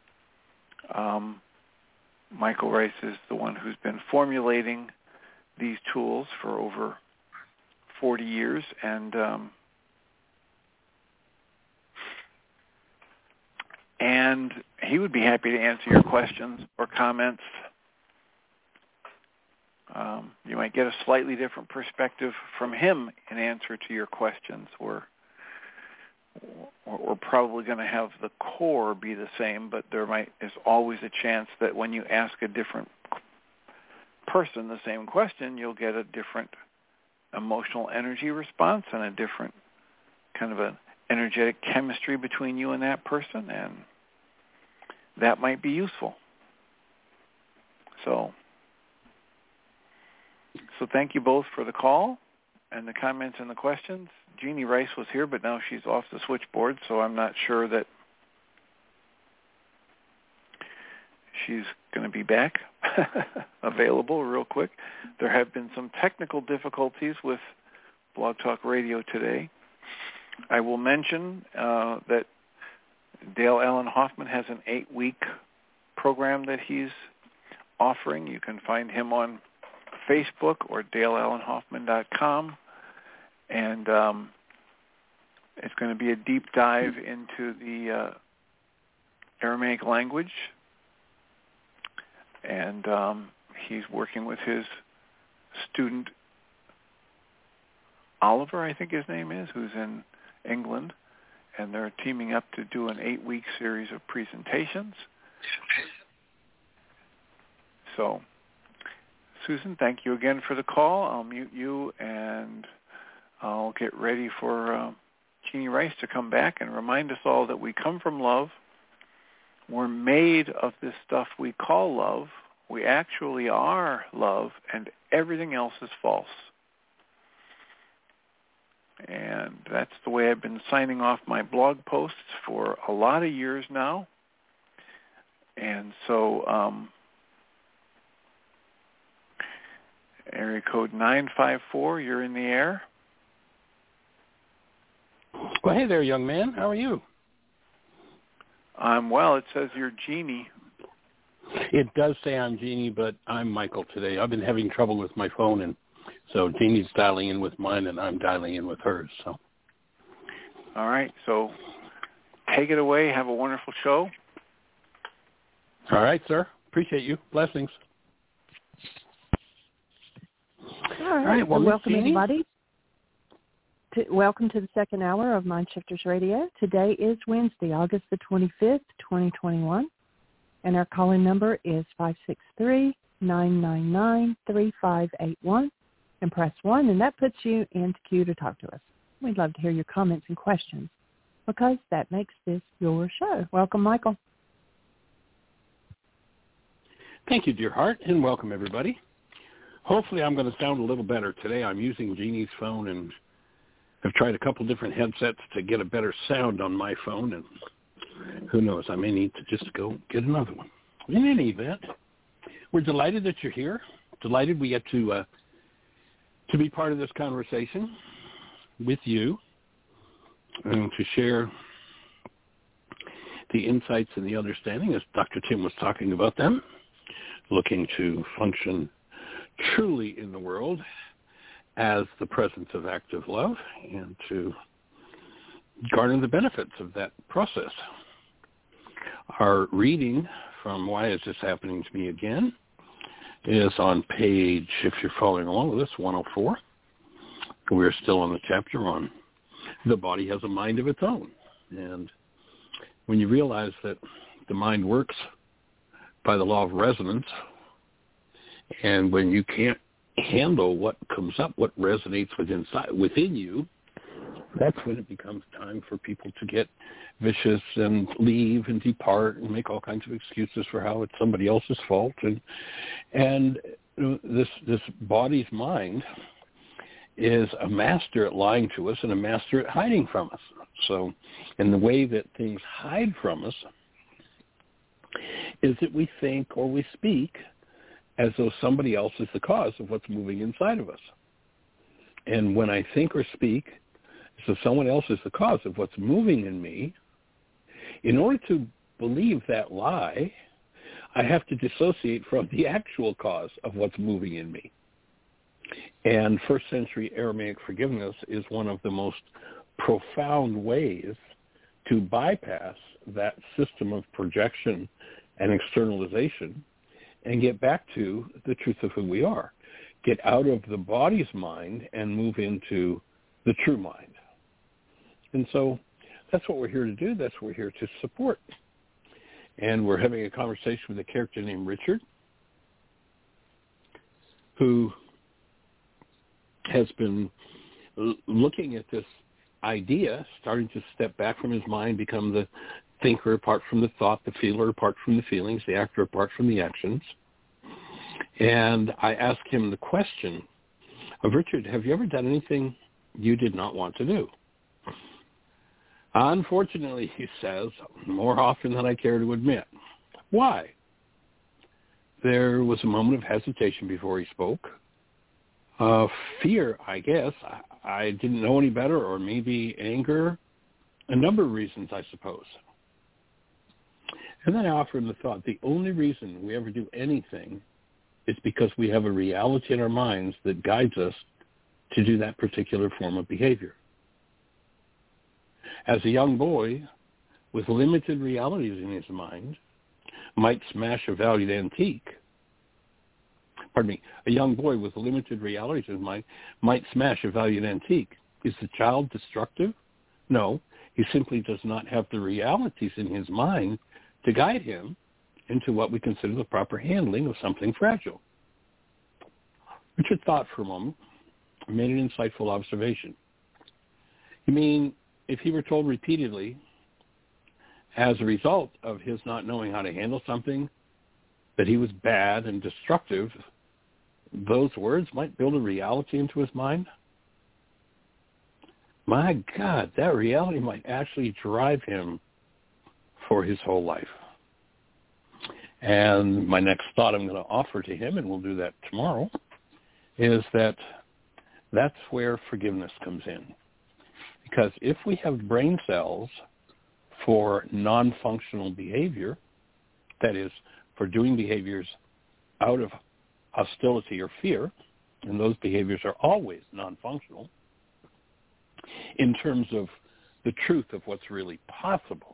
Michael Rice is the one who's been formulating these tools for over 40 years, and he would be happy to answer your questions or comments. You might get a slightly different perspective from him in answer to your questions. We're probably going to have the core be the same, but there's always a chance that when you ask a different person the same question, you'll get a different emotional energy response and a different kind of an energetic chemistry between you and that person, and that might be useful. So thank you both for the call and the comments and the questions. Jeannie Rice was here, but now she's off the switchboard, so I'm not sure that she's going to be back available real quick. There have been some technical difficulties with Blog Talk Radio today. I will mention that Dale Allen Hoffman has an 8-week program that he's offering. You can find him on Facebook or DaleAllenHoffman.com, and it's going to be a deep dive into the Aramaic language, and he's working with his student Oliver, I think his name is, who's in England, and they're teaming up to do an 8-week series of presentations. So, Susan, thank you again for the call. I'll mute you, and I'll get ready for Jeannie Rice to come back and remind us all that we come from love. We're made of this stuff we call love. We actually are love, and everything else is false. And that's the way I've been signing off my blog posts for a lot of years now. And so area code 954, you're in the air. Well, hey there, young man. How are you? I'm well. It says you're Jeannie. It does say I'm Jeannie, but I'm Michael today. I've been having trouble with my phone, and so Jeannie's dialing in with mine, and I'm dialing in with hers. So, all right. So take it away. Have a wonderful show. All right, sir. Appreciate you. Blessings. All right. Well, welcome, Jeannie. everybody. Welcome to the second hour of Mind Shifters Radio. Today is Wednesday, August the 25th, 2021, and our call-in number is 563-999-3581, and press 1, and that puts you into queue to talk to us. We'd love to hear your comments and questions, because that makes this your show. Welcome, Michael. Thank you, dear heart, and welcome, everybody. Hopefully I'm going to sound a little better today. I'm using Jeannie's phone, and I've tried a couple different headsets to get a better sound on my phone, and who knows, I may need to just go get another one. In any event, we're delighted that you're here. Delighted we get to be part of this conversation with you and to share the insights and the understanding, as Dr. Tim was talking about them, looking to function truly in the world as the presence of active love, and to garner the benefits of that process. Our reading from Why Is This Happening to Me Again is on page, if you're following along with us, 104. We're still on the chapter on the body has a mind of its own. And when you realize that the mind works by the law of resonance, and when you can't handle what comes up, what resonates within you, that's when it becomes time for people to get vicious and leave and depart and make all kinds of excuses for how it's somebody else's fault. And this body's mind is a master at lying to us and a master at hiding from us. So, and the way that things hide from us is that we think or we speak as though somebody else is the cause of what's moving inside of us. And when I think or speak as though someone else is the cause of what's moving in me, in order to believe that lie, I have to dissociate from the actual cause of what's moving in me. And first century Aramaic forgiveness is one of the most profound ways to bypass that system of projection and externalization and get back to the truth of who we are. Get out of the body's mind and move into the true mind. And so that's what we're here to do. That's what we're here to support. And we're having a conversation with a character named Richard, who has been looking at this idea, starting to step back from his mind, become the thinker apart from the thought, the feeler apart from the feelings, the actor apart from the actions. And I asked him the question of, Richard, have you ever done anything you did not want to do? Unfortunately, he says, more often than I care to admit. Why? There was a moment of hesitation before he spoke. Fear, I guess. I didn't know any better, or maybe anger. A number of reasons, I suppose. And then I offer him the thought, the only reason we ever do anything is because we have a reality in our minds that guides us to do that particular form of behavior. As a young boy with limited realities in his mind might smash a valued antique, a young boy with limited realities in his mind might smash a valued antique. Is the child destructive? No. He simply does not have the realities in his mind to guide him into what we consider the proper handling of something fragile. Richard thought for a moment and made an insightful observation. You mean, if he were told repeatedly, as a result of his not knowing how to handle something, that he was bad and destructive, those words might build a reality into his mind? My God, that reality might actually drive him for his whole life. And my next thought I'm going to offer to him, and we'll do that tomorrow, is that that's where forgiveness comes in. Because if we have brain cells for non-functional behavior, that is, for doing behaviors out of hostility or fear, and those behaviors are always non-functional, in terms of the truth of what's really possible.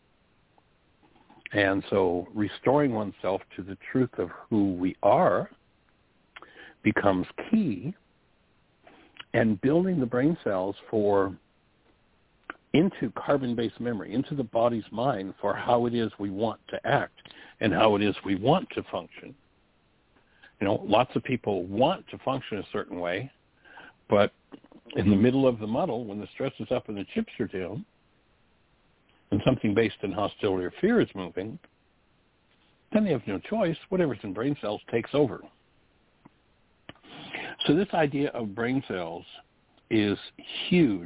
And so restoring oneself to the truth of who we are becomes key, and building the brain cells into carbon-based memory, into the body's mind for how it is we want to act and how it is we want to function. You know, lots of people want to function a certain way, but in the middle of the muddle, when the stress is up and the chips are down, and something based in hostility or fear is moving, then they have no choice. Whatever's in brain cells takes over. So this idea of brain cells is huge.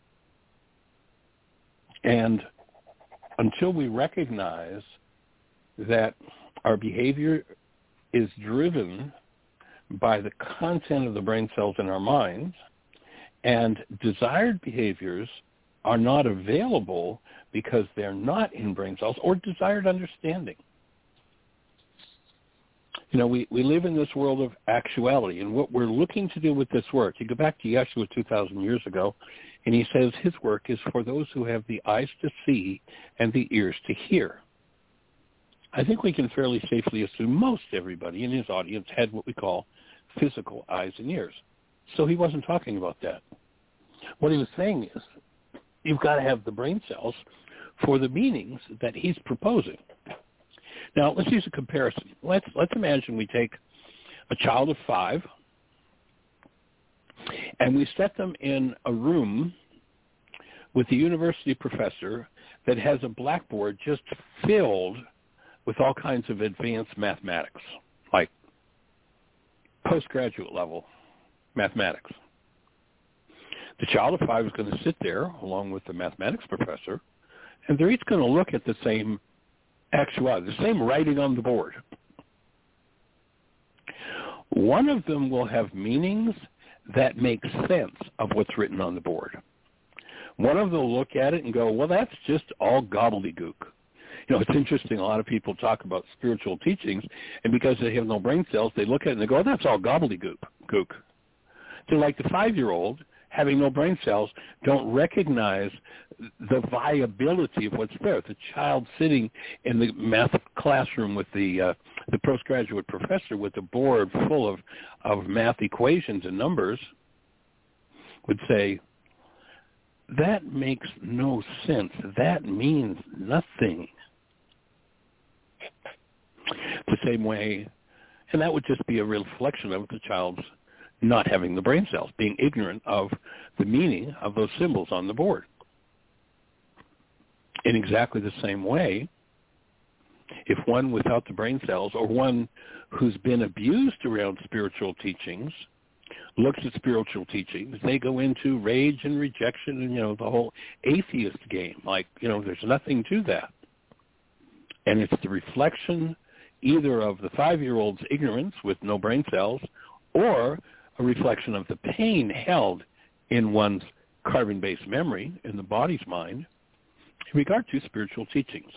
And until we recognize that our behavior is driven by the content of the brain cells in our minds, and desired behaviors are not available because they're not in brain cells, or desired understanding. You know, we live in this world of actuality, and what we're looking to do with this work, you go back to Yeshua 2,000 years ago, and he says his work is for those who have the eyes to see and the ears to hear. I think we can fairly safely assume most everybody in his audience had what we call physical eyes and ears. So he wasn't talking about that. What he was saying is you've got to have the brain cells for the meanings that he's proposing. Now, let's use a comparison. Let's imagine we take a child of 5 and we set them in a room with a university professor that has a blackboard just filled with all kinds of advanced mathematics, like postgraduate level mathematics. The child of 5 is going to sit there along with the mathematics professor, and they're each going to look at the same actuality, the same writing on the board. One of them will have meanings that make sense of what's written on the board. One of them will look at it and go, well, that's just all gobbledygook. You know, it's interesting, a lot of people talk about spiritual teachings, and because they have no brain cells, they look at it and they go, oh, that's all gobbledygook. They're like the 5-year-old having no brain cells, don't recognize the viability of what's there. The child sitting in the math classroom with the postgraduate professor with the board full of math equations and numbers would say, that makes no sense. That means nothing. The same way, and that would just be a reflection of the child's not having the brain cells, being ignorant of the meaning of those symbols on the board. In exactly the same way, if one without the brain cells or one who's been abused around spiritual teachings looks at spiritual teachings, they go into rage and rejection and, you know, the whole atheist game. Like, you know, there's nothing to that. And it's the reflection either of the 5-year-old's ignorance with no brain cells or a reflection of the pain held in one's carbon-based memory in the body's mind in regard to spiritual teachings.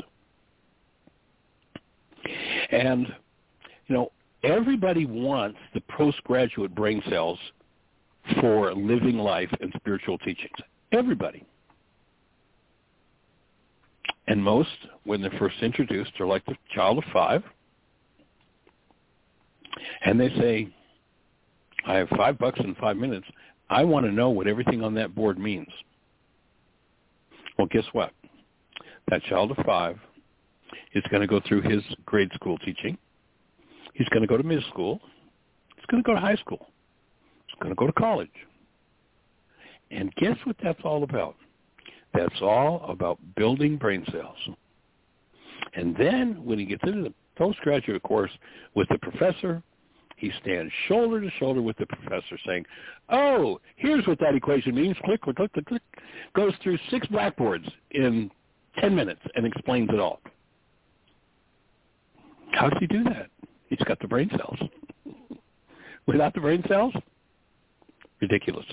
And, you know, everybody wants the postgraduate brain cells for living life and spiritual teachings. Everybody. And most, when they're first introduced, are like the child of 5. And they say, I have $5 in 5 minutes. I want to know what everything on that board means. Well, guess what? That child of 5 is going to go through his grade school teaching. He's going to go to middle school. He's going to go to high school. He's going to go to college. And guess what that's all about? That's all about building brain cells. And then when he gets into the postgraduate course with the professor, he stands shoulder to shoulder with the professor saying, oh, here's what that equation means. Click, click, click, click, click. Goes through 6 blackboards in 10 minutes and explains it all. How does he do that? He's got the brain cells. Without the brain cells, ridiculous.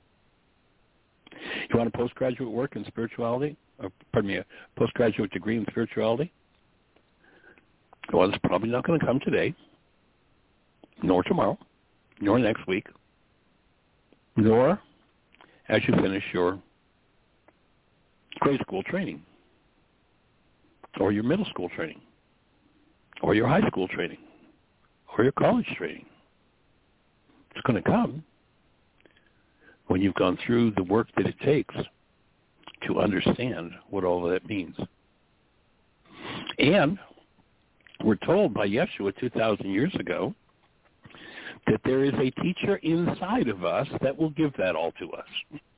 You want a postgraduate work in spirituality? A postgraduate degree in spirituality? Well, it's probably not going to come today, nor tomorrow, nor next week, nor as you finish your grade school training, or your middle school training, or your high school training, or your college training. It's going to come when you've gone through the work that it takes to understand what all of that means. And we're told by Yeshua 2,000 years ago that there is a teacher inside of us that will give that all to us.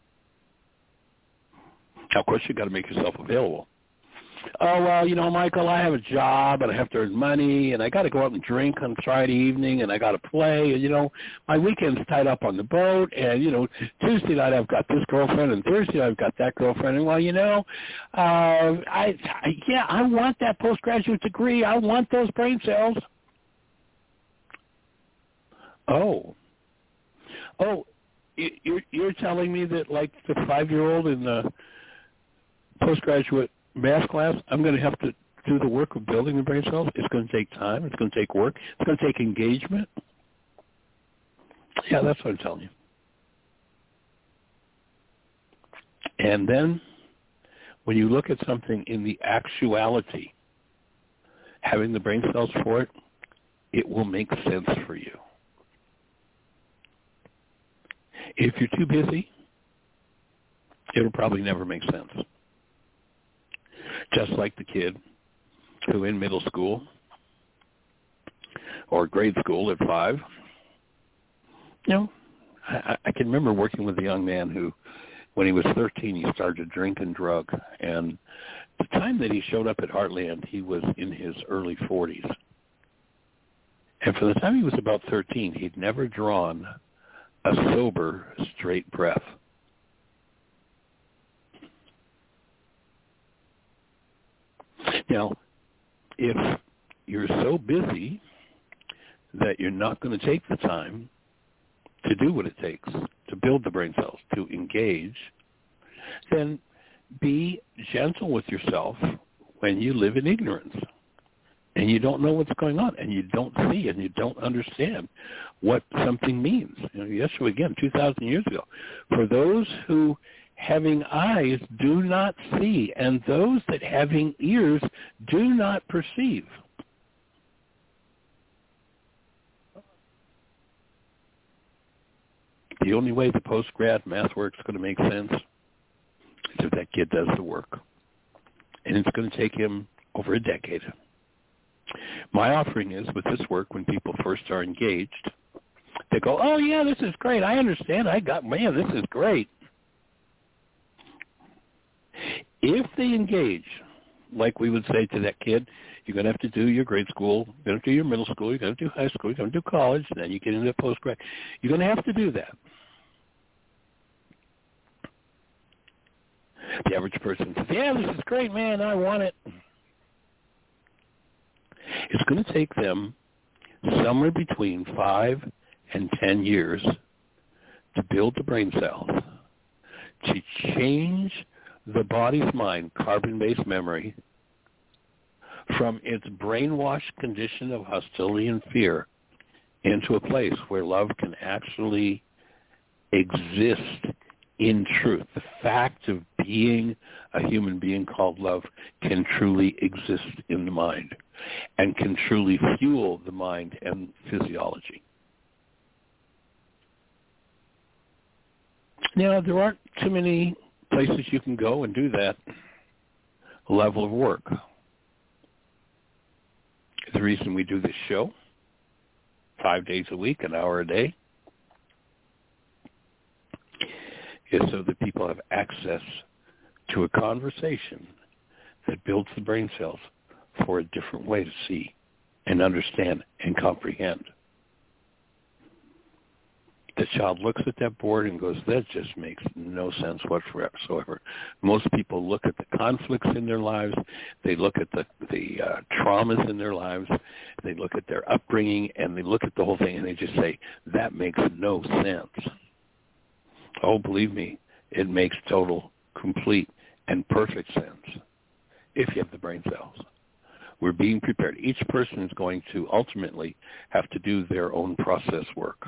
Now, of course, you've got to make yourself available. Oh, well, you know, Michael, I have a job, and I have to earn money, and I got to go out and drink on Friday evening, and I got to play, and, you know, my weekend's tied up on the boat, and, you know, Tuesday night I've got this girlfriend, and Thursday I've got that girlfriend, and, well, you know, I want that postgraduate degree. I want those brain cells. Oh, you're telling me that, like the 5-year-old in the postgraduate math class, I'm going to have to do the work of building the brain cells, it's going to take time. It's going to take work. It's going to take engagement. Yeah, that's what I'm telling you. And then when you look at something in the actuality, having the brain cells for it, it will make sense for you. If you're too busy, it'll probably never make sense. Just like the kid who in middle school or grade school at 5, I can remember working with a young man who, when he was 13, he started to drink and drug. And the time that he showed up at Heartland, he was in his early 40s. And for the time he was about 13, he'd never drawn a sober, straight breath. Now, if you're so busy that you're not going to take the time to do what it takes to build the brain cells, to engage, then be gentle with yourself when you live in ignorance and you don't know what's going on and you don't see and you don't understand what something means. Yeshua, again, 2,000 years ago, for those who having eyes do not see, and those that having ears do not perceive. The only way the post-grad math work is going to make sense is if that kid does the work. And it's going to take him over a decade. My offering is, with this work, when people first are engaged, they go, oh, yeah, this is great. I understand. This is great. If they engage, like we would say to that kid, you're going to have to do your grade school, you're going to do your middle school, you're going to do high school, you're going to do college, and then you get into postgrad. You're going to have to do that. The average person says, yeah, this is great, man, I want it. It's going to take them somewhere between 5 and 10 years to build the brain cells, to change the body's mind, carbon-based memory, from its brainwashed condition of hostility and fear into a place where love can actually exist in truth. The fact of being a human being called love can truly exist in the mind and can truly fuel the mind and physiology. Now, there aren't too many places you can go and do that level of work. The reason we do this show, 5 days a week, an hour a day, is so that people have access to a conversation that builds the brain cells for a different way to see and understand and comprehend. The child looks at that board and goes, that just makes no sense whatsoever. Most people look at the conflicts in their lives. They look at the traumas in their lives. They look at their upbringing, and they look at the whole thing, and they just say, that makes no sense. Oh, believe me, it makes total, complete, and perfect sense if you have the brain cells. We're being prepared. Each person is going to ultimately have to do their own process work.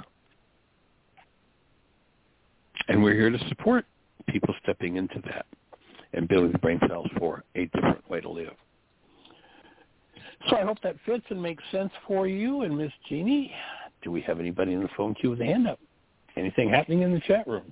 And we're here to support people stepping into that and building the brain cells for a different way to live. So I hope that fits and makes sense for you. And Miss Jeannie, do we have anybody in the phone queue with a hand up? Anything happening in the chat room?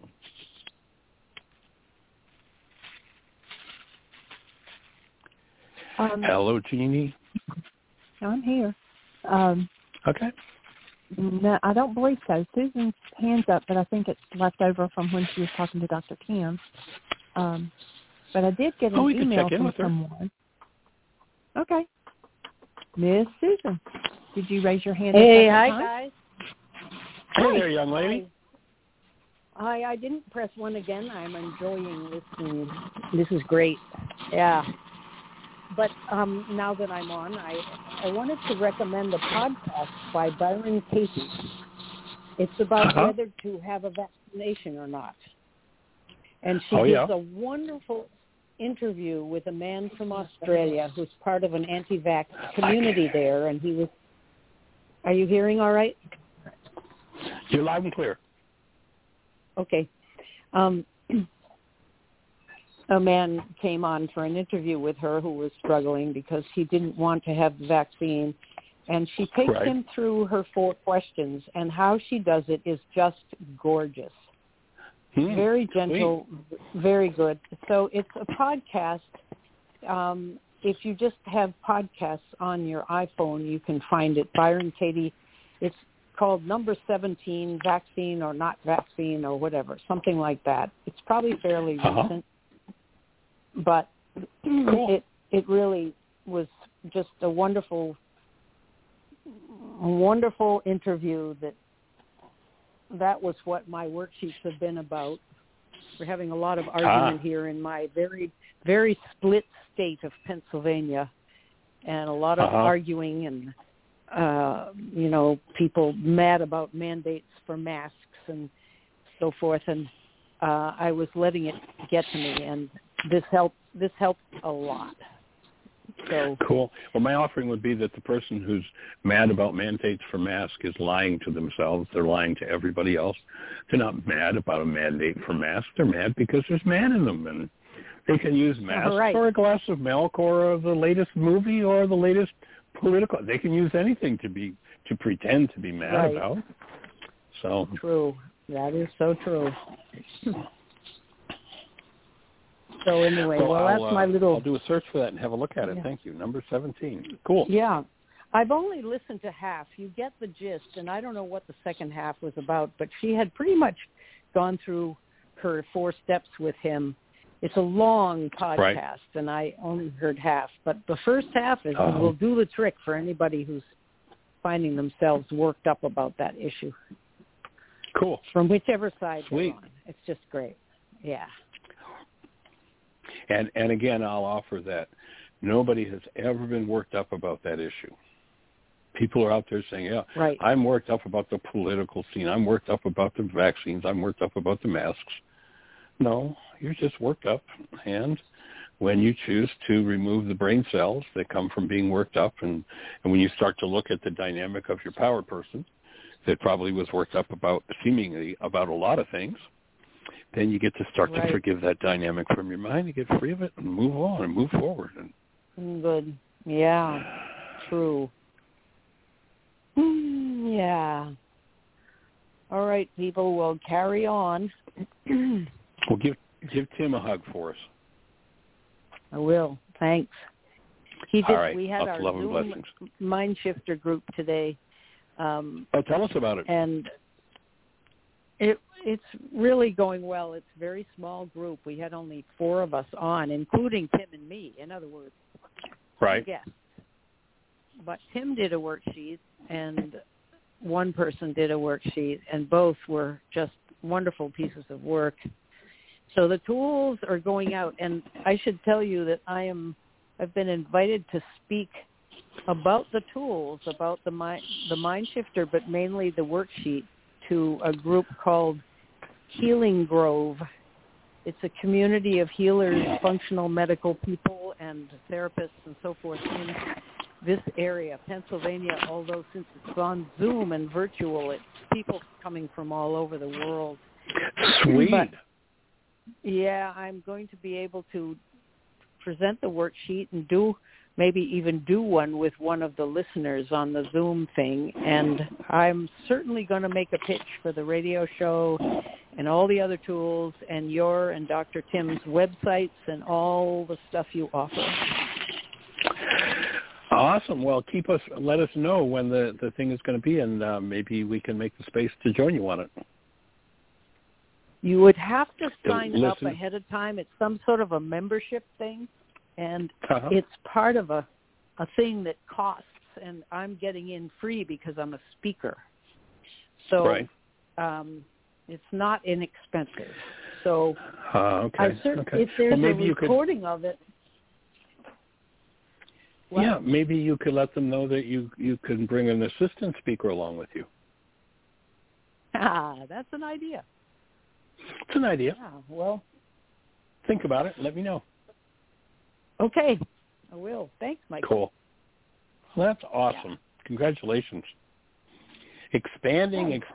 Hello, Jeannie. I'm here. Okay. No, I don't believe so. Susan's hand's up, but I think it's left over from when she was talking to Dr. Kim. But I did get an email from someone. Okay. Miss Susan, did you raise your hand? Hey, hi, guys. Hey there, young lady. Hi, I didn't press one again. I'm enjoying listening. This is great. Yeah. But now that I'm on, I wanted to recommend a podcast by Byron Katie. It's about whether to have a vaccination or not. And she gives a wonderful interview with a man from Australia who's part of an anti-vax community there, and he was. Are you hearing all right? You're loud and clear. Okay. A man came on for an interview with her who was struggling because he didn't want to have the vaccine. And she takes him through her 4 questions, and how she does it is just gorgeous. Very gentle, very good. So it's a podcast. If you just have podcasts on your iPhone, you can find it. Byron Katie, it's called Number 17, Vaccine or Not Vaccine or whatever, something like that. It's probably fairly recent. But it really was just a wonderful interview. That was what my worksheets have been about. We're having a lot of argument here in my very, very split state of Pennsylvania, and a lot of arguing and, people mad about mandates for masks and so forth. And I was letting it get to me, and this helped a lot. So cool. Well, my offering would be that the person who's mad about mandates for masks is lying to themselves. They're lying to everybody else. They're not mad about a mandate for masks. They're mad because there's man in them, and they can use masks or a glass of milk or the latest movie or the latest political. They can use anything to pretend to be mad about. So true. That is so true. So anyway, that's my little... I'll do a search for that and have a look at it. Thank you. Number 17. Cool. Yeah. I've only listened to half. You get the gist, and I don't know what the second half was about, but she had pretty much gone through her 4 steps with him. It's a long podcast, and I only heard half. But the first half will do the trick for anybody who's finding themselves worked up about that issue. Cool. From whichever side they're on. It's just great. Yeah. And again, I'll offer that nobody has ever been worked up about that issue. People are out there saying, I'm worked up about the political scene. I'm worked up about the vaccines. I'm worked up about the masks. No, you're just worked up. And when you choose to remove the brain cells that come from being worked up, and when you start to look at the dynamic of your power person that probably was worked up seemingly about a lot of things, then you get to start to forgive that dynamic from your mind and get free of it and move on and move forward. Good. Yeah. True. Yeah. All right, people, we'll carry on. Well, give Tim a hug for us. I will. Thanks. We had our love and Zoom blessings. Mind Shifter group today. Tell us about it. And it's really going well. It's a very small group. We had only 4 of us on, including Tim and me. In other words, guests. But Tim did a worksheet, and one person did a worksheet, and both were just wonderful pieces of work. So the tools are going out, and I should tell you that I've been invited to speak about the tools, about the Mind Shifter, but mainly the worksheet, to a group called Healing Grove. It's a community of healers, functional medical people, and therapists and so forth in this area, Pennsylvania, although since it's on Zoom and virtual, it's people coming from all over the world. Sweet. But, I'm going to be able to present the worksheet and maybe even do one with one of the listeners on the Zoom thing. And I'm certainly going to make a pitch for the radio show and all the other tools and your and Dr. Tim's websites and all the stuff you offer. Awesome. Well, let us know when the thing is going to be, and maybe we can make the space to join you on it. You would have to sign up ahead of time. It's some sort of a membership thing, and it's part of a thing that costs, and I'm getting in free because I'm a speaker. So it's not inexpensive. So if there's a recording of it. Yeah, maybe you could let them know that you can bring an assistant speaker along with you. That's an idea. It's an idea. Yeah, well. Think about it. Let me know. Okay, I will. Thanks, Michael. Cool. Well, that's awesome. Yeah. Congratulations. Expanding.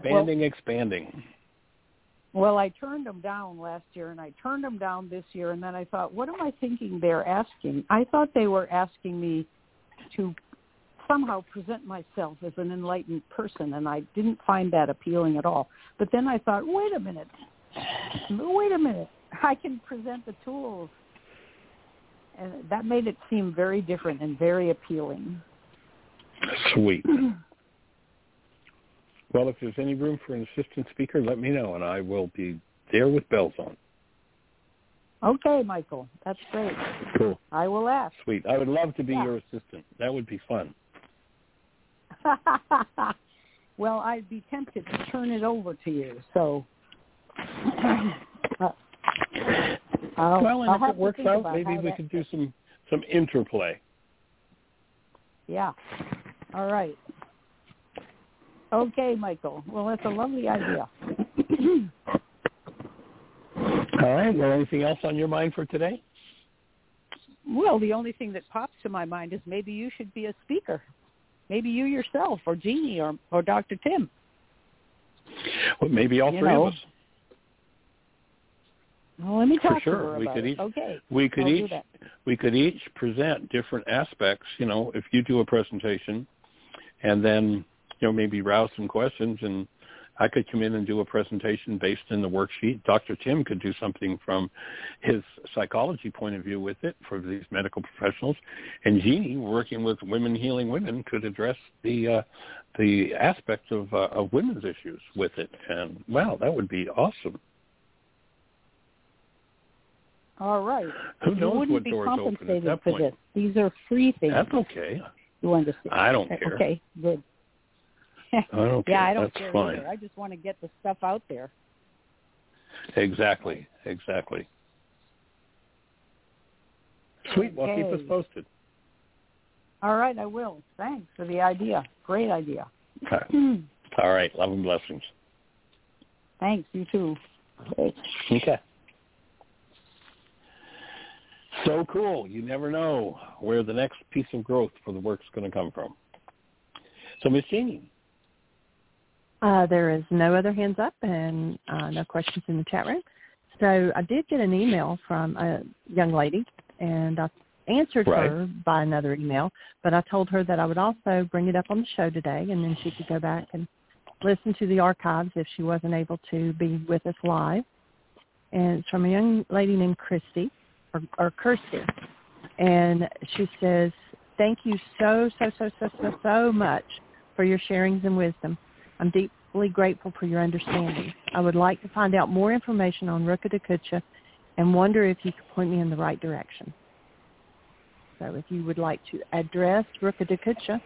Well, I turned them down last year, and I turned them down this year, and then I thought, what am I thinking they're asking? I thought they were asking me to somehow present myself as an enlightened person, and I didn't find that appealing at all. But then I thought, wait a minute. I can present the tools. And that made it seem very different and very appealing. Sweet. Well, if there's any room for an assistant speaker, let me know, and I will be there with bells on. Okay, Michael. That's great. Cool. I will ask. Sweet. I would love to be your assistant. That would be fun. Well, I'd be tempted to turn it over to you, so... if it works out, maybe we could do some interplay. Yeah. All right. Okay, Michael. Well, that's a lovely idea. All right. Well, anything else on your mind for today? Well, the only thing that pops to my mind is maybe you should be a speaker. Maybe you yourself, or Jeannie, or Dr. Tim. Well, maybe all three of us. Well, let me talk to her about it. Okay. We could each present different aspects. If you do a presentation, and then maybe rouse some questions, and I could come in and do a presentation based in the worksheet. Dr. Tim could do something from his psychology point of view with it for these medical professionals, and Jeannie, working with Women Healing Women, could address the aspects of women's issues with it. And wow, that would be awesome. All right. Who knows you wouldn't what be doors compensated open at that for point. This. These are free things. That's okay. You understand? I don't care. Okay, good. I don't care. Yeah, I don't That's care fine. either. I just want to get the stuff out there. Exactly. Sweet. Well, keep us posted. All right, I will. Thanks for the idea. Great idea. Okay. All right. Love and blessings. Thanks. You too. Okay. So cool. You never know where the next piece of growth for the work's going to come from. So, Miss Jeannie. There is no other hands up and no questions in the chat room. So I did get an email from a young lady, and I answered her by another email, but I told her that I would also bring it up on the show today, and then she could go back and listen to the archives if she wasn't able to be with us live. And it's from a young lady named Christy, or Kirsty, and she says, "Thank you so much for your sharings and wisdom. I'm deeply grateful for your understanding. I would like to find out more information on Ruka Dakucha and wonder if you could point me in the right direction." So if you would like to address Ruka Dakucha.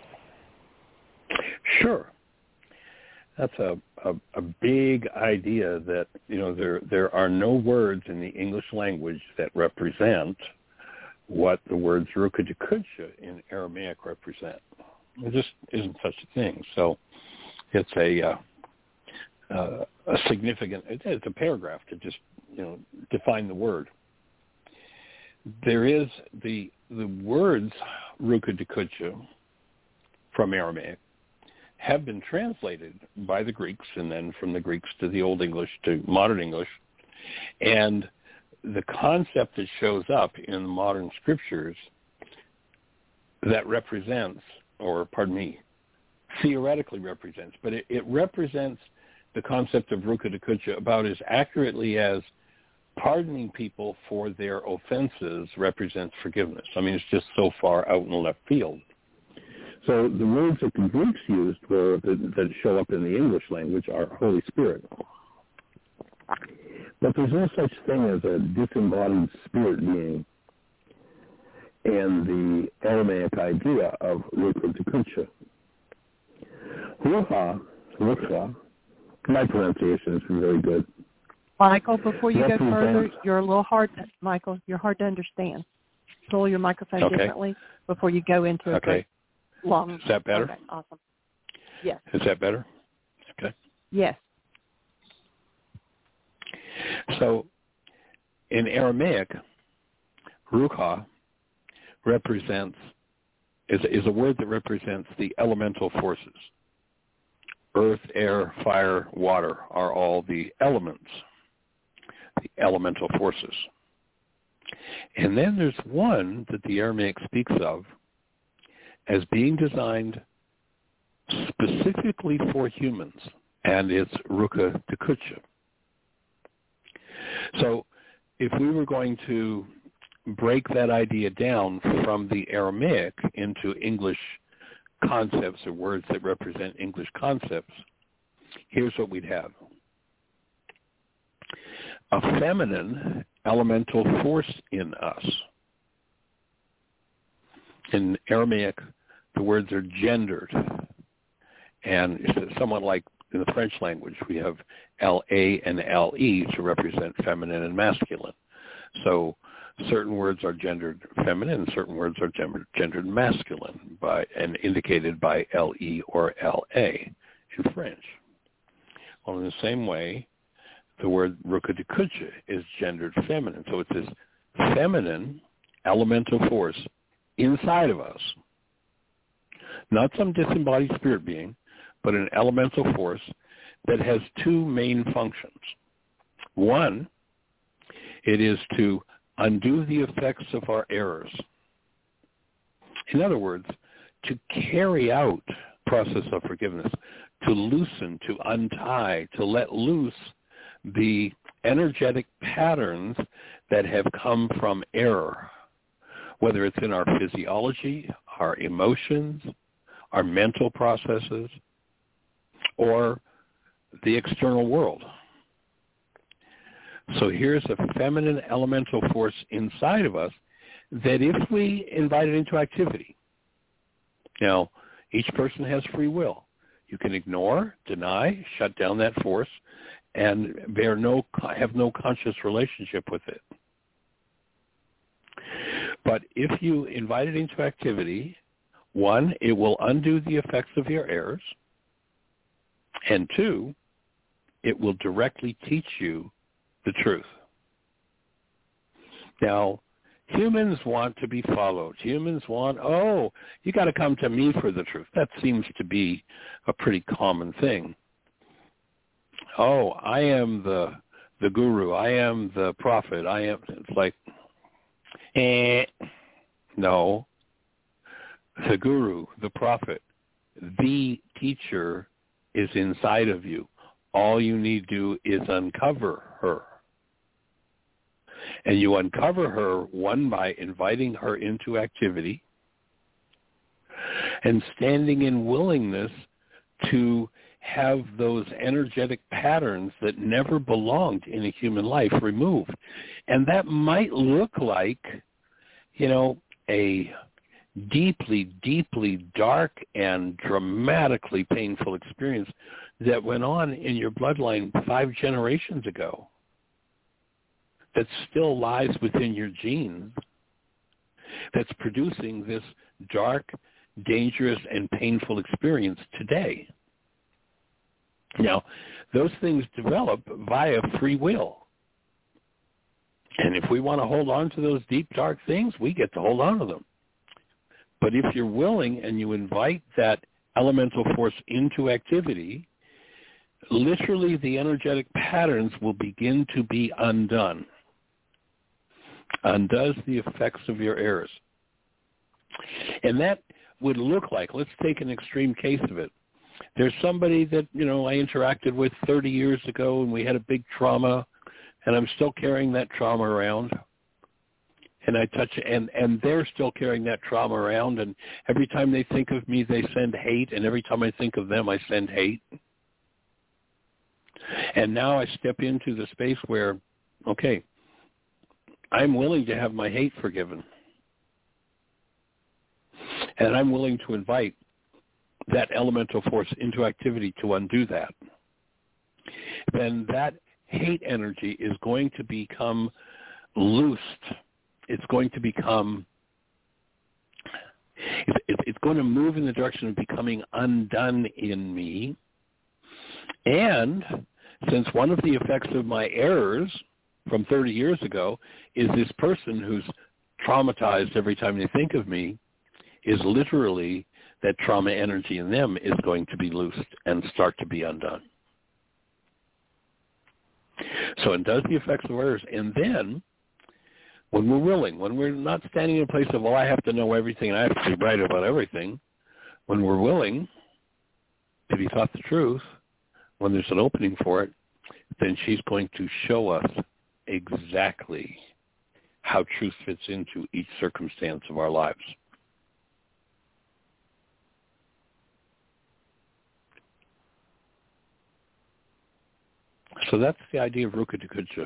Sure. That's a big idea that, there are no words in the English language that represent what the words Ruka Dakucha in Aramaic represent. There just isn't such a thing. So it's a significant, it's a paragraph to just, define the word. There is the words Ruka Dakucha from Aramaic have been translated by the Greeks, and then from the Greeks to the Old English to modern English. And the concept that shows up in the modern scriptures that represents, theoretically represents, but it represents the concept of Ruka Dakucha about as accurately as pardoning people for their offenses represents forgiveness. I mean, it's just so far out in the left field. So the words that the Greeks used that show up in the English language are Holy Spirit. But there's no such thing as a disembodied spirit being in the Aramaic idea of Ruka Dakucha. Ruka, my pronunciation is very good. Michael, before you go further, you're hard to understand. Pull your microphone differently before you go into a long. Is that better? Okay, awesome. Yes. Is that better? Okay. Yes. So in Aramaic, Ruka is a word that represents the elemental forces. Earth, air, fire, water are all the elements, the elemental forces. And then there's one that the Aramaic speaks of as being designed specifically for humans, and it's Ruka Tekucha. So if we were going to break that idea down from the Aramaic into English concepts or words that represent English concepts, here's what we'd have. A feminine elemental force in us. In Aramaic, the words are gendered. And it's somewhat like in the French language, we have L-A and L-E to represent feminine and masculine. So certain words are gendered feminine, and certain words are gendered masculine and indicated by L-E or L-A in French. Well, in the same way, the word Ruka Tekucha is gendered feminine. So it's this feminine elemental force inside of us, not some disembodied spirit being, but an elemental force that has two main functions. One, it is to undo the effects of our errors. In other words, to carry out the process of forgiveness, to loosen, to untie, to let loose the energetic patterns that have come from error, whether it's in our physiology, our emotions, our mental processes, or the external world. So here's a feminine elemental force inside of us that if we invite it into activity, now each person has free will. You can ignore, deny, shut down that force, and have no conscious relationship with it. But if you invite it into activity, one, it will undo the effects of your errors, and two, it will directly teach you the truth. Now, humans want to be followed. Humans want, you got to come to me for the truth. That seems to be a pretty common thing. I am the guru. I am the prophet. It's like, no. The guru, the prophet, the teacher is inside of you. All you need to do is uncover her. And you uncover her, one, by inviting her into activity and standing in willingness to have those energetic patterns that never belonged in a human life removed. And that might look like, a deeply, deeply dark and dramatically painful experience that went on in your bloodline 5 generations ago that still lies within your genes, that's producing this dark, dangerous, and painful experience today. Now, those things develop via free will. And if we want to hold on to those deep, dark things, we get to hold on to them. But if you're willing and you invite that elemental force into activity, literally the energetic patterns will begin to be undone. Undoes the effects of your errors. And that would look like, let's take an extreme case of it. There's somebody that, I interacted with 30 years ago and we had a big trauma, and I'm still carrying that trauma around. And I touch and they're still carrying that trauma around, and every time they think of me, they send hate, and every time I think of them, I send hate. And now I step into the space where, okay, I'm willing to have my hate forgiven. And I'm willing to invite that elemental force into activity to undo that. Then that hate energy is going to become loosed. It's going to become, it's going to move in the direction of becoming undone in me. And since one of the effects of my errors from 30 years ago is this person who's traumatized every time they think of me is literally that trauma energy in them is going to be loosed and start to be undone. So it does the effects of errors. And then when we're willing, when we're not standing in a place of, well, I have to know everything and I have to be right about everything, when we're willing to be taught the truth, when there's an opening for it, then she's going to show us exactly how truth fits into each circumstance of our lives. So that's the idea of Ruka Takucha.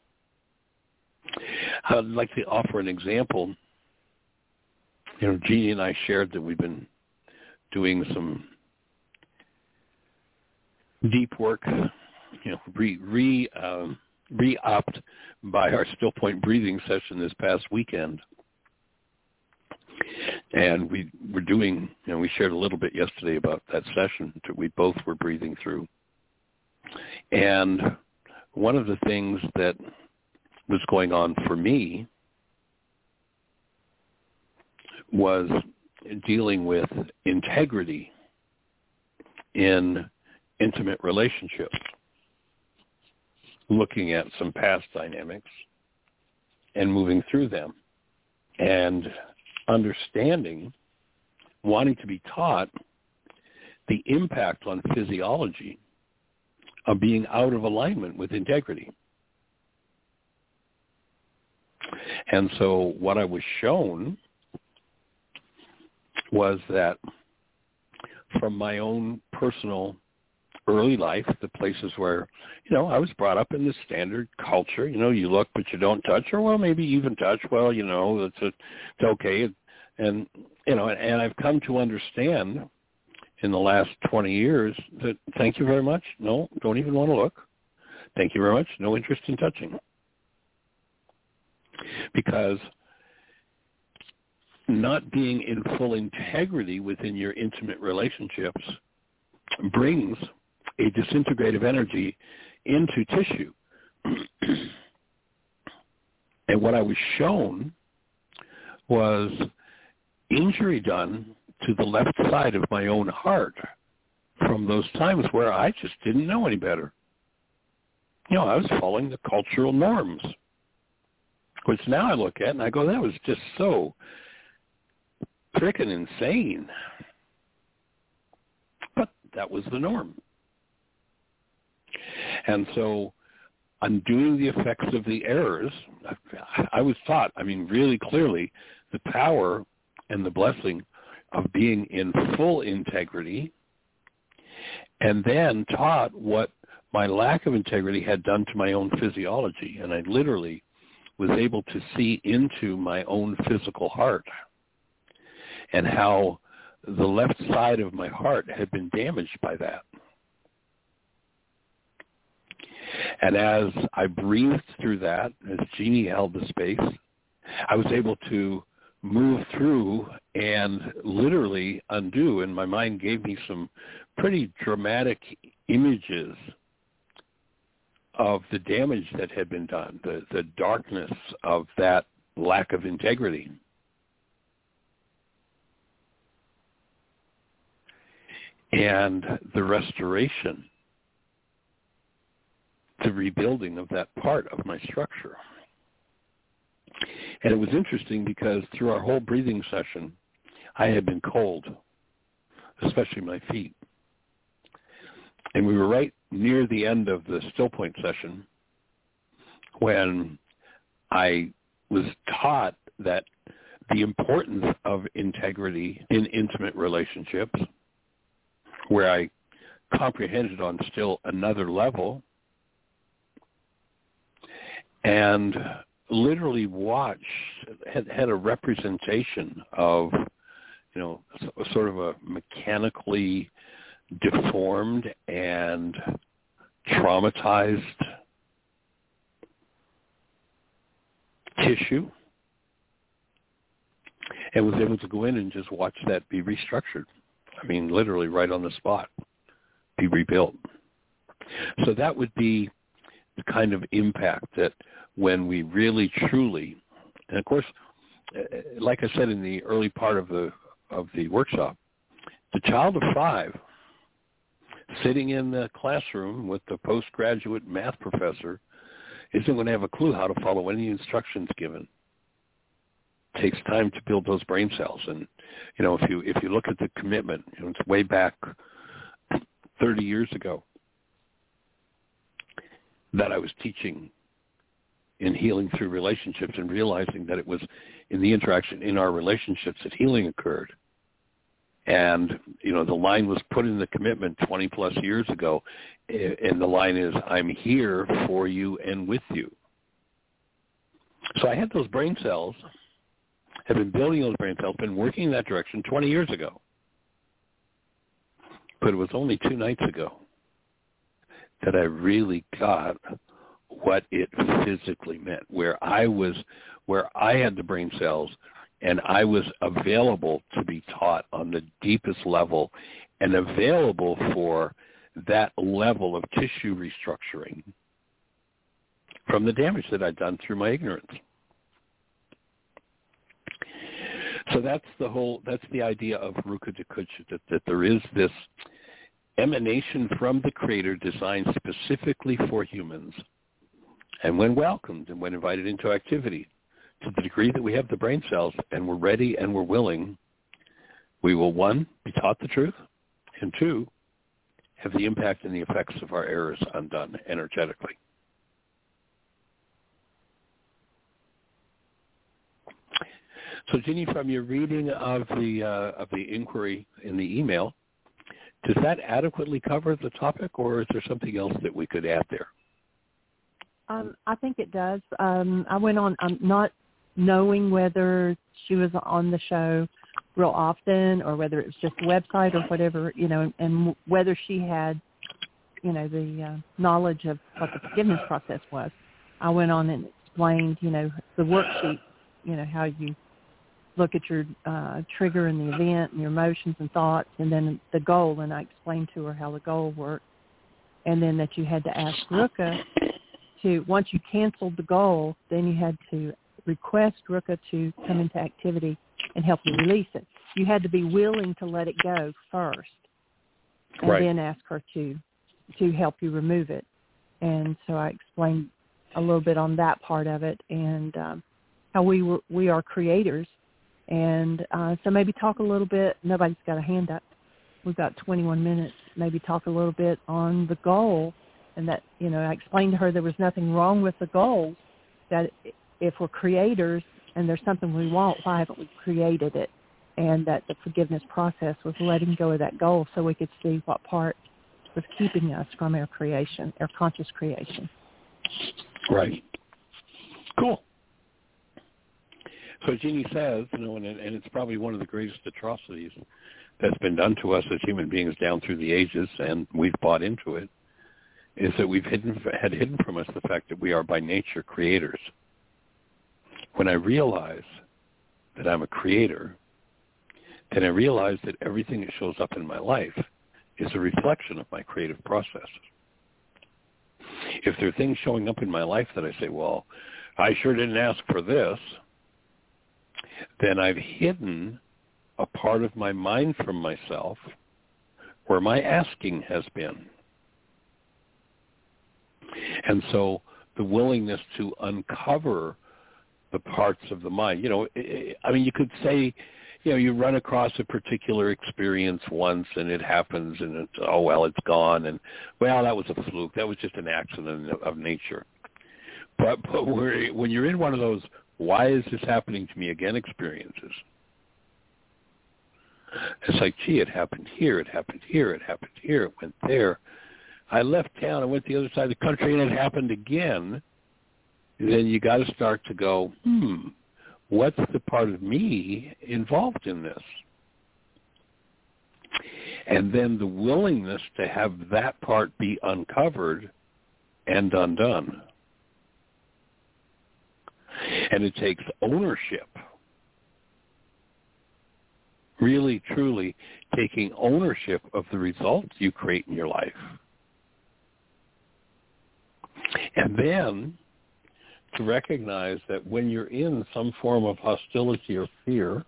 I'd like to offer an example. Jeannie and I shared that we've been doing some deep work, re-upped by our Still Point breathing session this past weekend. And we were doing, we shared a little bit yesterday about that session that we both were breathing through. And one of the things that was going on for me was dealing with integrity in intimate relationships, looking at some past dynamics and moving through them and understanding, wanting to be taught the impact on physiology of being out of alignment with integrity. And so what I was shown was that from my own personal early life, the places where, I was brought up in the standard culture, you look but you don't touch, or well, maybe even touch, well, it's okay. And I've come to understand in the last 20 years that thank you very much. No, don't even want to look. Thank you very much. No interest in touching. Because not being in full integrity within your intimate relationships brings a disintegrative energy into tissue. And what I was shown was injury done to the left side of my own heart from those times where I just didn't know any better. I was following the cultural norms, which now I look at and I go, that was just so freaking insane. But that was the norm. And so undoing the effects of the errors, I was taught, really clearly, the power and the blessing of being in full integrity, and then taught what my lack of integrity had done to my own physiology. And I literally was able to see into my own physical heart and how the left side of my heart had been damaged by that. And as I breathed through that, as Jeannie held the space, I was able to move through and literally undo, and my mind gave me some pretty dramatic images of the damage that had been done, the darkness of that lack of integrity. And the restoration, the rebuilding of that part of my structure. And it was interesting because through our whole breathing session, I had been cold, especially my feet. And we were right near the end of the Still Point session when I was taught that the importance of integrity in intimate relationships, where I comprehended on still another level, and literally watched, had a representation of, sort of a mechanically deformed and traumatized tissue, and was able to go in and just watch that be restructured. Literally right on the spot, be rebuilt. So that would be the kind of impact that when we really truly, and of course, like I said in the early part of the workshop, the child of 5 sitting in the classroom with the postgraduate math professor isn't going to have a clue how to follow any instructions given. It takes time to build those brain cells. And, if you look at the commitment, it's way back 30 years ago that I was teaching in healing through relationships and realizing that it was in the interaction in our relationships that healing occurred. And, the line was put in the commitment 20 plus years ago. And the line is, I'm here for you and with you. So I had those brain cells, have been building those brain cells, been working in that direction 20 years ago. But it was only 2 nights ago that I really got what it physically meant, where I had the brain cells and I was available to be taught on the deepest level and available for that level of tissue restructuring from the damage that I'd done through my ignorance. So that's the idea of Ruka Dakucha, that there is this emanation from the Creator designed specifically for humans. And when welcomed and when invited into activity, to the degree that we have the brain cells and we're ready and we're willing, we will, 1, be taught the truth, and 2, have the impact and the effects of our errors undone energetically. So, Jeannie, from your reading of the inquiry in the email, does that adequately cover the topic, or is there something else that we could add there? I think it does. I went on not knowing whether she was on the show real often or whether it was just a website or whatever, and whether she had, the knowledge of what the forgiveness process was. I went on and explained, the worksheet, how you look at your trigger and the event and your emotions and thoughts, and then the goal, and I explained to her how the goal worked, and then that you had to ask Ruka to, once you canceled the goal, then you had to request Ruka to come into activity and help you release it. You had to be willing to let it go first, and then ask her to help you remove it. And so I explained a little bit on that part of it, and how we are creators. And so maybe talk a little bit. Nobody's got a hand up. We've got 21 minutes. Maybe talk a little bit on the goal, and that, I explained to her there was nothing wrong with the goal, that if we're creators and there's something we want, why haven't we created it? And that the forgiveness process was letting go of that goal so we could see what part was keeping us from our creation, our conscious creation. Right. Cool. So Jeannie says, and it's probably one of the greatest atrocities that's been done to us as human beings down through the ages, and we've bought into it, is that we've had hidden from us the fact that we are by nature creators. When I realize that I'm a creator, then I realize that everything that shows up in my life is a reflection of my creative process. If there are things showing up in my life that I say, well, I sure didn't ask for this, then I've hidden a part of my mind from myself where my asking has been. And so the willingness to uncover the parts of the mind, you could say, you run across a particular experience once and it happens and it's, it's gone. And, that was a fluke. That was just an accident of nature. But when you're in one of those, why is this happening to me again experiences, it's like, gee, it happened here, it happened here, it happened here, it went there. I left town, I went to the other side of the country, and it happened again. Then you got to start to go, what's the part of me involved in this? And then the willingness to have that part be uncovered and undone. And it takes ownership, really, truly taking ownership of the results you create in your life. And then to recognize that when you're in some form of hostility or fear,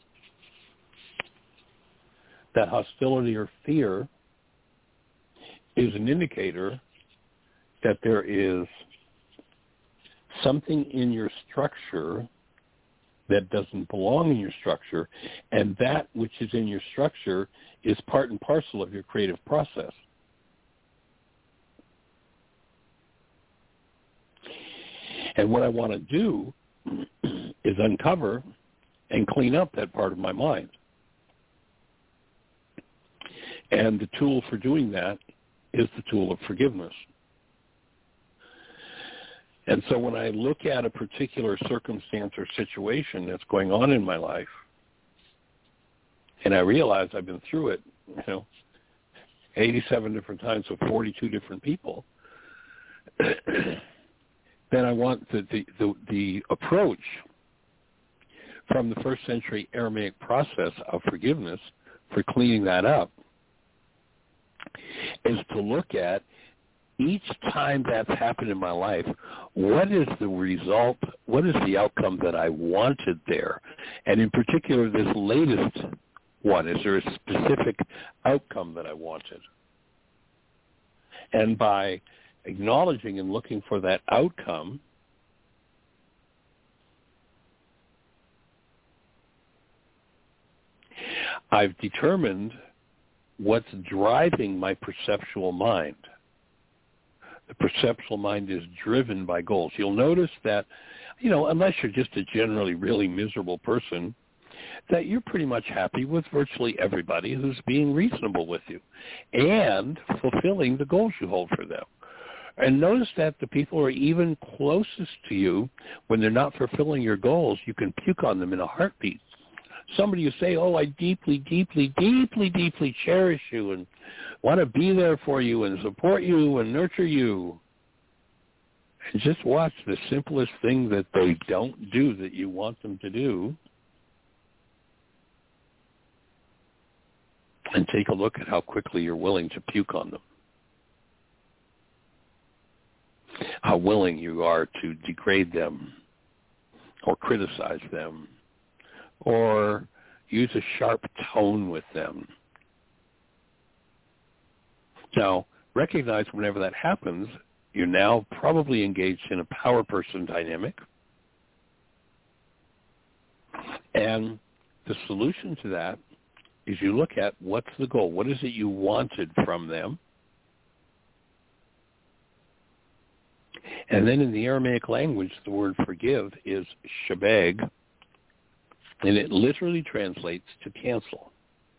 that hostility or fear is an indicator that there is something in your structure that doesn't belong in your structure, and that which is in your structure is part and parcel of your creative process. And what I want to do is uncover and clean up that part of my mind. And the tool for doing that is the tool of forgiveness. And so when I look at a particular circumstance or situation that's going on in my life, and I realize I've been through it, 87 different times with 42 different people, then I want the approach from the first century Aramaic process of forgiveness for cleaning that up is to look at each time that's happened in my life, what is the result, what is the outcome that I wanted there? And in particular, this latest one, is there a specific outcome that I wanted? And by acknowledging and looking for that outcome, I've determined what's driving my perceptual mind. The perceptual mind is driven by goals. You'll notice that, unless you're just a generally really miserable person, that you're pretty much happy with virtually everybody who's being reasonable with you and fulfilling the goals you hold for them. And notice that the people who are even closest to you, when they're not fulfilling your goals, you can puke on them in a heartbeat. Somebody you say, I deeply, deeply, deeply, deeply cherish you and want to be there for you and support you and nurture you. And just watch the simplest thing that they don't do that you want them to do. And take a look at how quickly you're willing to puke on them. How willing you are to degrade them or criticize them or use a sharp tone with them. Now, recognize whenever that happens, you're now probably engaged in a power person dynamic. And the solution to that is you look at what's the goal? What is it you wanted from them? And then in the Aramaic language, the word forgive is shabag, and it literally translates to cancel.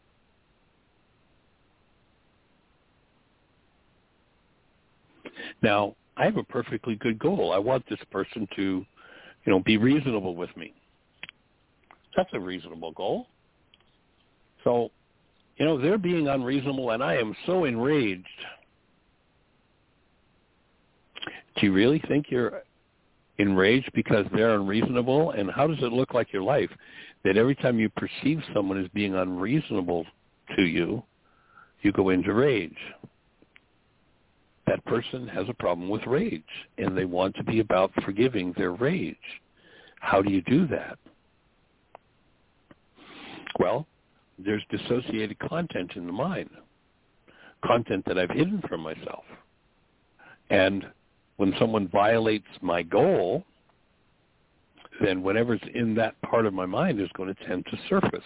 Now, I have a perfectly good goal. I want this person to, be reasonable with me. That's a reasonable goal. So, they're being unreasonable, and I am so enraged. Do you really think you're enraged because they're unreasonable? And how does it look like your life that every time you perceive someone as being unreasonable to you, you go into rage? That person has a problem with rage, and they want to be about forgiving their rage. How do you do that? Well, there's dissociated content in the mind, content that I've hidden from myself. And when someone violates my goal, then whatever's in that part of my mind is going to tend to surface.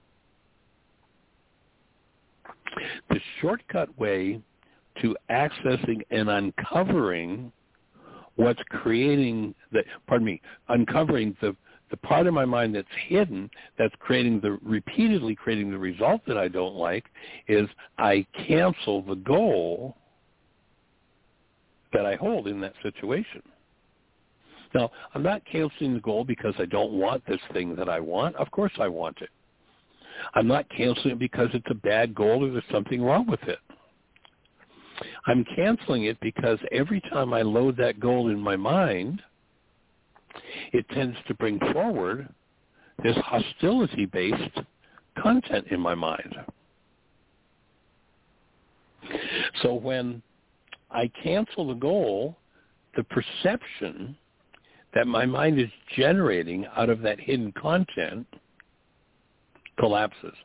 The shortcut way to accessing and uncovering what's creating uncovering the part of my mind that's hidden, that's repeatedly creating the result that I don't like, is I cancel the goal that I hold in that situation. Now, I'm not canceling the goal because I don't want this thing that I want. Of course I want it. I'm not canceling it because it's a bad goal or there's something wrong with it. I'm canceling it because every time I load that goal in my mind, it tends to bring forward this hostility-based content in my mind. So when I cancel the goal, the perception that my mind is generating out of that hidden content collapses.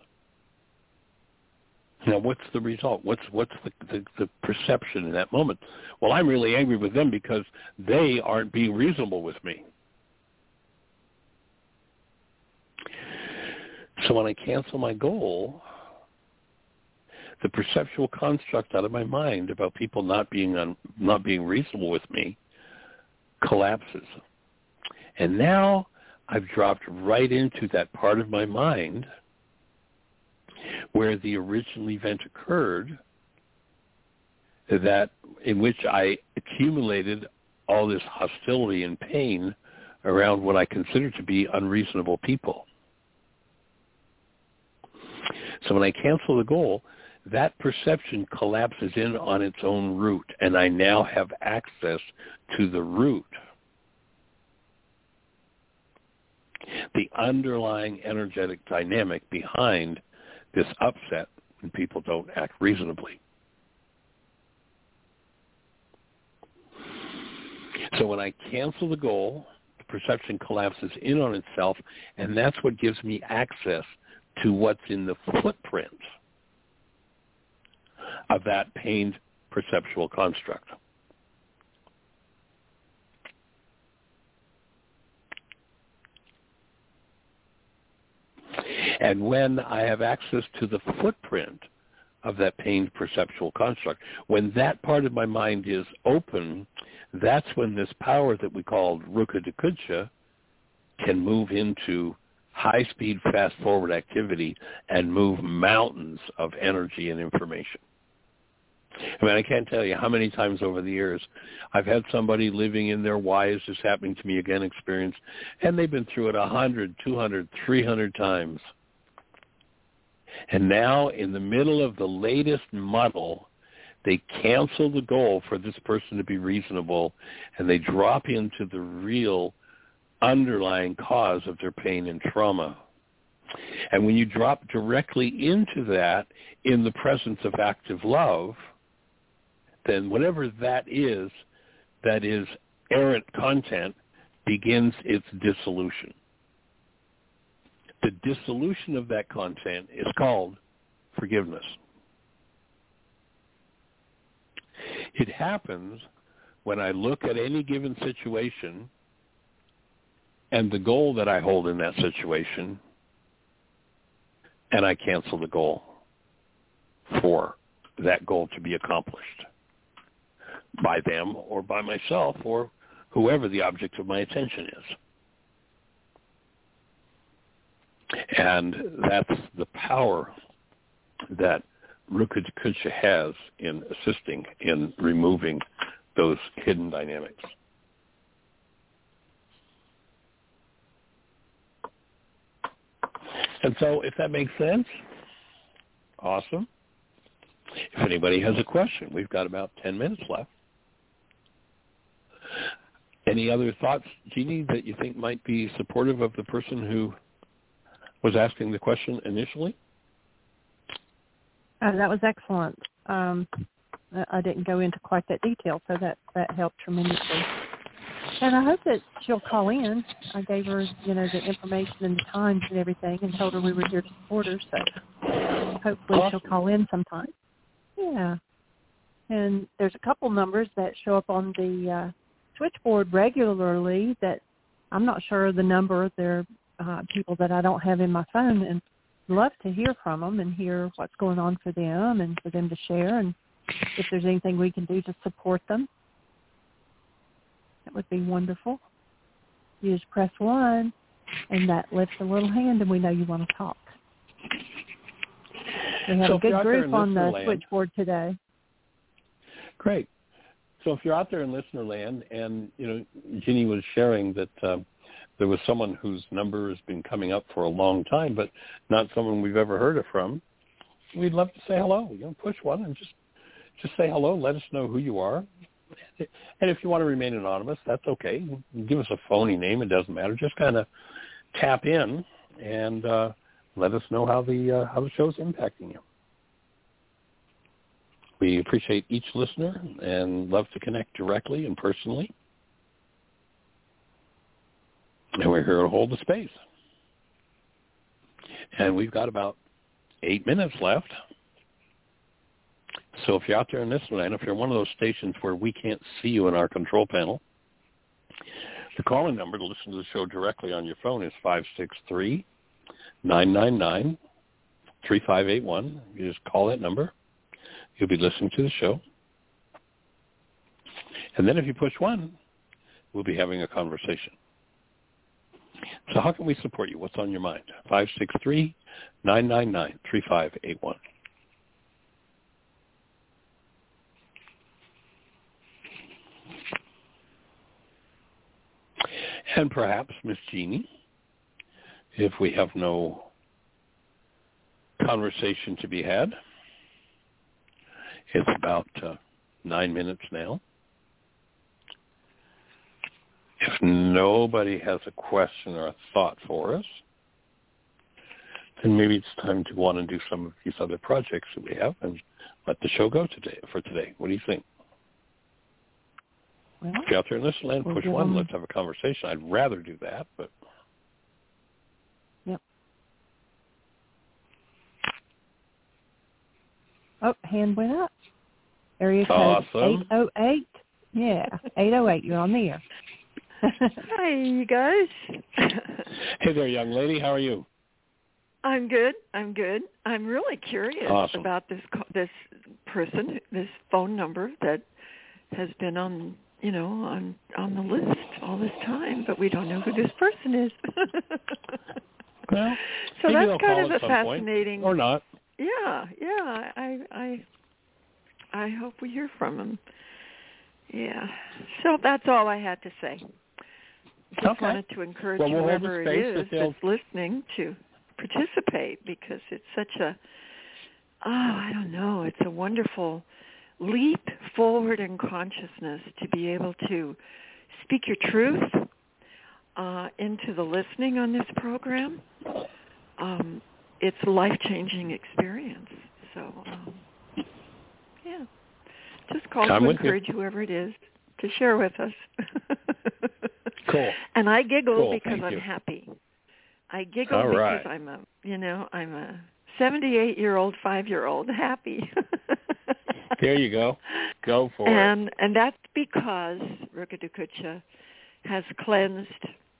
Now, what's the result? What's the perception in that moment? Well, I'm really angry with them because they aren't being reasonable with me. So when I cancel my goal, the perceptual construct out of my mind about people not being reasonable with me collapses. And now I've dropped right into that part of my mind where the original event occurred, that in which I accumulated all this hostility and pain around what I consider to be unreasonable people. So when I cancel the goal, that perception collapses in on its own root, and I now have access to the root, the underlying energetic dynamic behind this upset when people don't act reasonably. So when I cancel the goal, the perception collapses in on itself, and that's what gives me access to what's in the footprint of that pained perceptual construct. And when I have access to the footprint of that pained perceptual construct, when that part of my mind is open, that's when this power that we call Ruka Dakudsha can move into high-speed, fast-forward activity and move mountains of energy and information. I mean, I can't tell you how many times over the years I've had somebody living in their why is this happening to me again experience, and they've been through it 100, 200, 300 times. And now, in the middle of the latest muddle, they cancel the goal for this person to be reasonable, and they drop into the real underlying cause of their pain and trauma. And when you drop directly into that in the presence of active love, then whatever that is errant content, begins its dissolution. The dissolution of that content is called forgiveness. It happens when I look at any given situation and the goal that I hold in that situation, and I cancel the goal for that goal to be accomplished by them or by myself or whoever the object of my attention is. And that's the power that Ruka Dakudsha has in assisting in removing those hidden dynamics. And so if that makes sense, awesome. If anybody has a question, we've got about 10 minutes left. Any other thoughts, Jeannie, that you think might be supportive of the person who was asking the question initially? That was excellent. I didn't go into quite that detail, so that helped tremendously. And I hope that she'll call in. I gave her, the information and the times and everything and told her we were here to support her, so hopefully she'll call in sometime. Yeah. And there's a couple numbers that show up on the switchboard regularly that I'm not sure the number. They're people that I don't have in my phone, and love to hear from them and hear what's going on for them and for them to share, and if there's anything we can do to support them. That would be wonderful. You just press 1, and that lifts a little hand, and we know you want to talk. We have a good group on the switchboard today. Great. So if you're out there in listener land, and Ginny was sharing that there was someone whose number has been coming up for a long time, but not someone we've ever heard from, we'd love to say hello. Push 1 and just say hello. Let us know who you are. And if you want to remain anonymous, that's okay. Give us a phony name. It doesn't matter. Just kind of tap in and let us know how the show's impacting you. We appreciate each listener and love to connect directly and personally. And we're here to hold the space. And we've got about 8 minutes left. So if you're out there in this land, if you're one of those stations where we can't see you in our control panel, the call-in number to listen to the show directly on your phone is 563-999-3581. You just call that number. You'll be listening to the show. And then if you push 1, we'll be having a conversation. So how can we support you? What's on your mind? 563-999-3581. And perhaps, Miss Jeannie, if we have no conversation to be had, it's about 9 minutes now. If nobody has a question or a thought for us, then maybe it's time to want to do some of these other projects that we have and let the show go for today. What do you think? Well, if you're out there in this land, push 1. Let's have a conversation. I'd rather do that, but... Yep. Oh, hand went up. Area code 808. Yeah, 808. You're on the air. Hi, you guys. Hey there, young lady. How are you? I'm good. I'm really curious about this person, this phone number that has been on the list all this time, but we don't know who this person is. Well, so that's kind of a fascinating, or not. Yeah. I hope we hear from him. Yeah. So that's all I had to say. Just wanted to encourage whoever it is that's listening to participate, because it's such it's a wonderful leap forward in consciousness to be able to speak your truth into the listening on this program. It's a life-changing experience. So, just call to encourage whoever it is to share with us. Cool. And I giggle because I'm happy. I giggle because I'm a 78-year-old, 5-year-old happy. There you go. Go for it. And that's because Rukadukucha has cleansed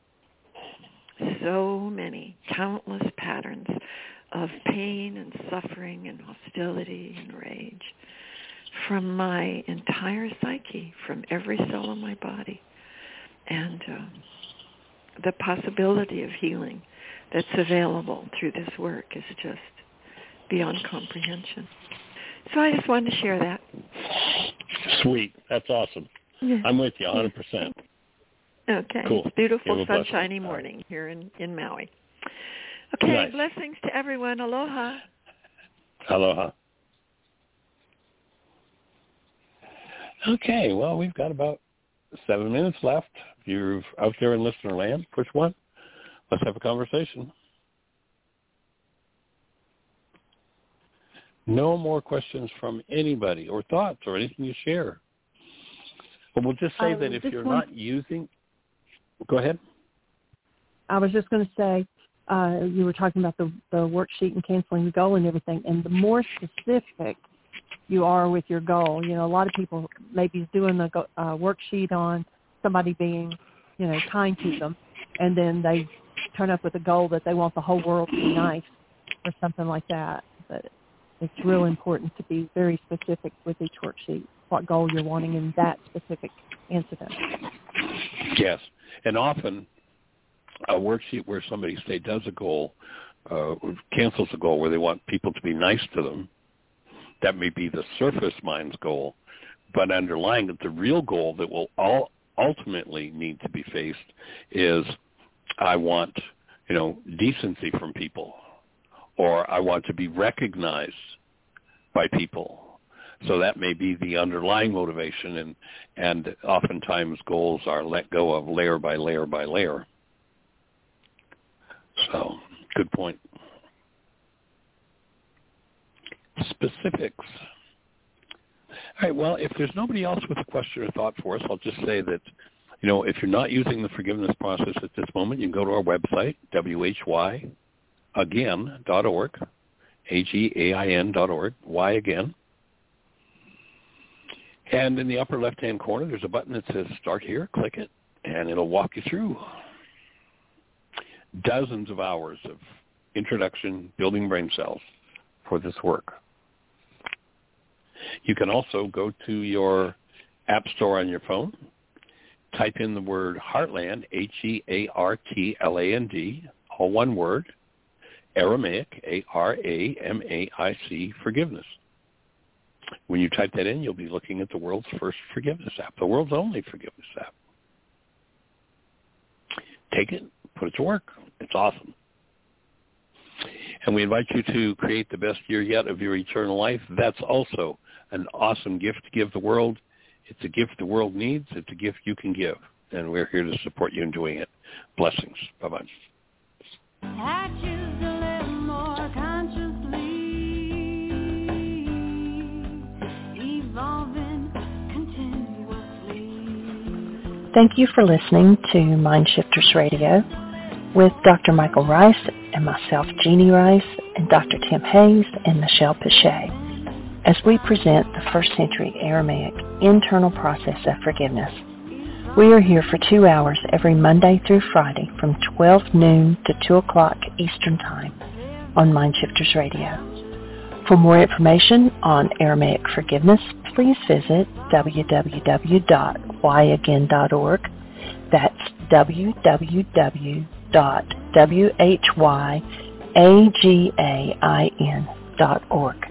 so many countless patterns of pain and suffering and hostility and rage from my entire psyche, from every cell in my body. And the possibility of healing that's available through this work is just beyond comprehension. So I just wanted to share that. Sweet. That's awesome. Yeah. I'm with you 100%. Okay. Cool. It's a beautiful, sunshiny morning here in Maui. Okay. Nice. Blessings to everyone. Aloha. Aloha. Okay. Well, we've got about 7 minutes left. If you're out there in listener land, push 1. Let's have a conversation. No more questions from anybody or thoughts or anything you share. But we'll just say that if you're not using... Go ahead. I was just going to say, you were talking about the worksheet and canceling the goal and everything, and the more specific you are with your goal, a lot of people maybe is doing the worksheet on somebody being, kind to them, and then they turn up with a goal that they want the whole world to be nice or something like that. But it's real important to be very specific with each worksheet, what goal you're wanting in that specific incident. Yes. And often a worksheet where somebody, say, does a goal, cancels a goal where they want people to be nice to them, that may be the surface mind's goal, but underlying it, the real goal that will ultimately need to be faced is I want, decency from people, or I want to be recognized by people. So that may be the underlying motivation, and oftentimes goals are let go of layer by layer by layer. So, good point. Specifics. All right, well, if there's nobody else with a question or thought for us, I'll just say that You know, if you're not using the forgiveness process at this moment, you can go to our website, whyagain.org, AGAIN.org, why again. And in the upper left-hand corner, there's a button that says Start Here. Click it, and it'll walk you through dozens of hours of introduction, building brain cells for this work. You can also go to your app store on your phone, type in the word Heartland, Heartland, all one word, Aramaic, Aramaic, forgiveness. When you type that in, you'll be looking at the world's first forgiveness app, the world's only forgiveness app. Take it, put it to work. It's awesome. And we invite you to create the best year yet of your eternal life. That's also an awesome gift to give the world. It's a gift the world needs. It's a gift you can give. And we're here to support you in doing it. Blessings. Bye-bye. I choose to live more consciously, evolving continuously. Thank you for listening to Mind Shifters Radio with Dr. Michael Rice and myself, Jeannie Rice, and Dr. Tim Hayes and Michelle Pichet, as we present the first century Aramaic internal process of forgiveness. We are here for 2 hours every Monday through Friday from 12 noon to 2 o'clock Eastern Time on Mind Shifters Radio. For more information on Aramaic forgiveness, please visit www.whyagain.org. That's www.whyagain.org.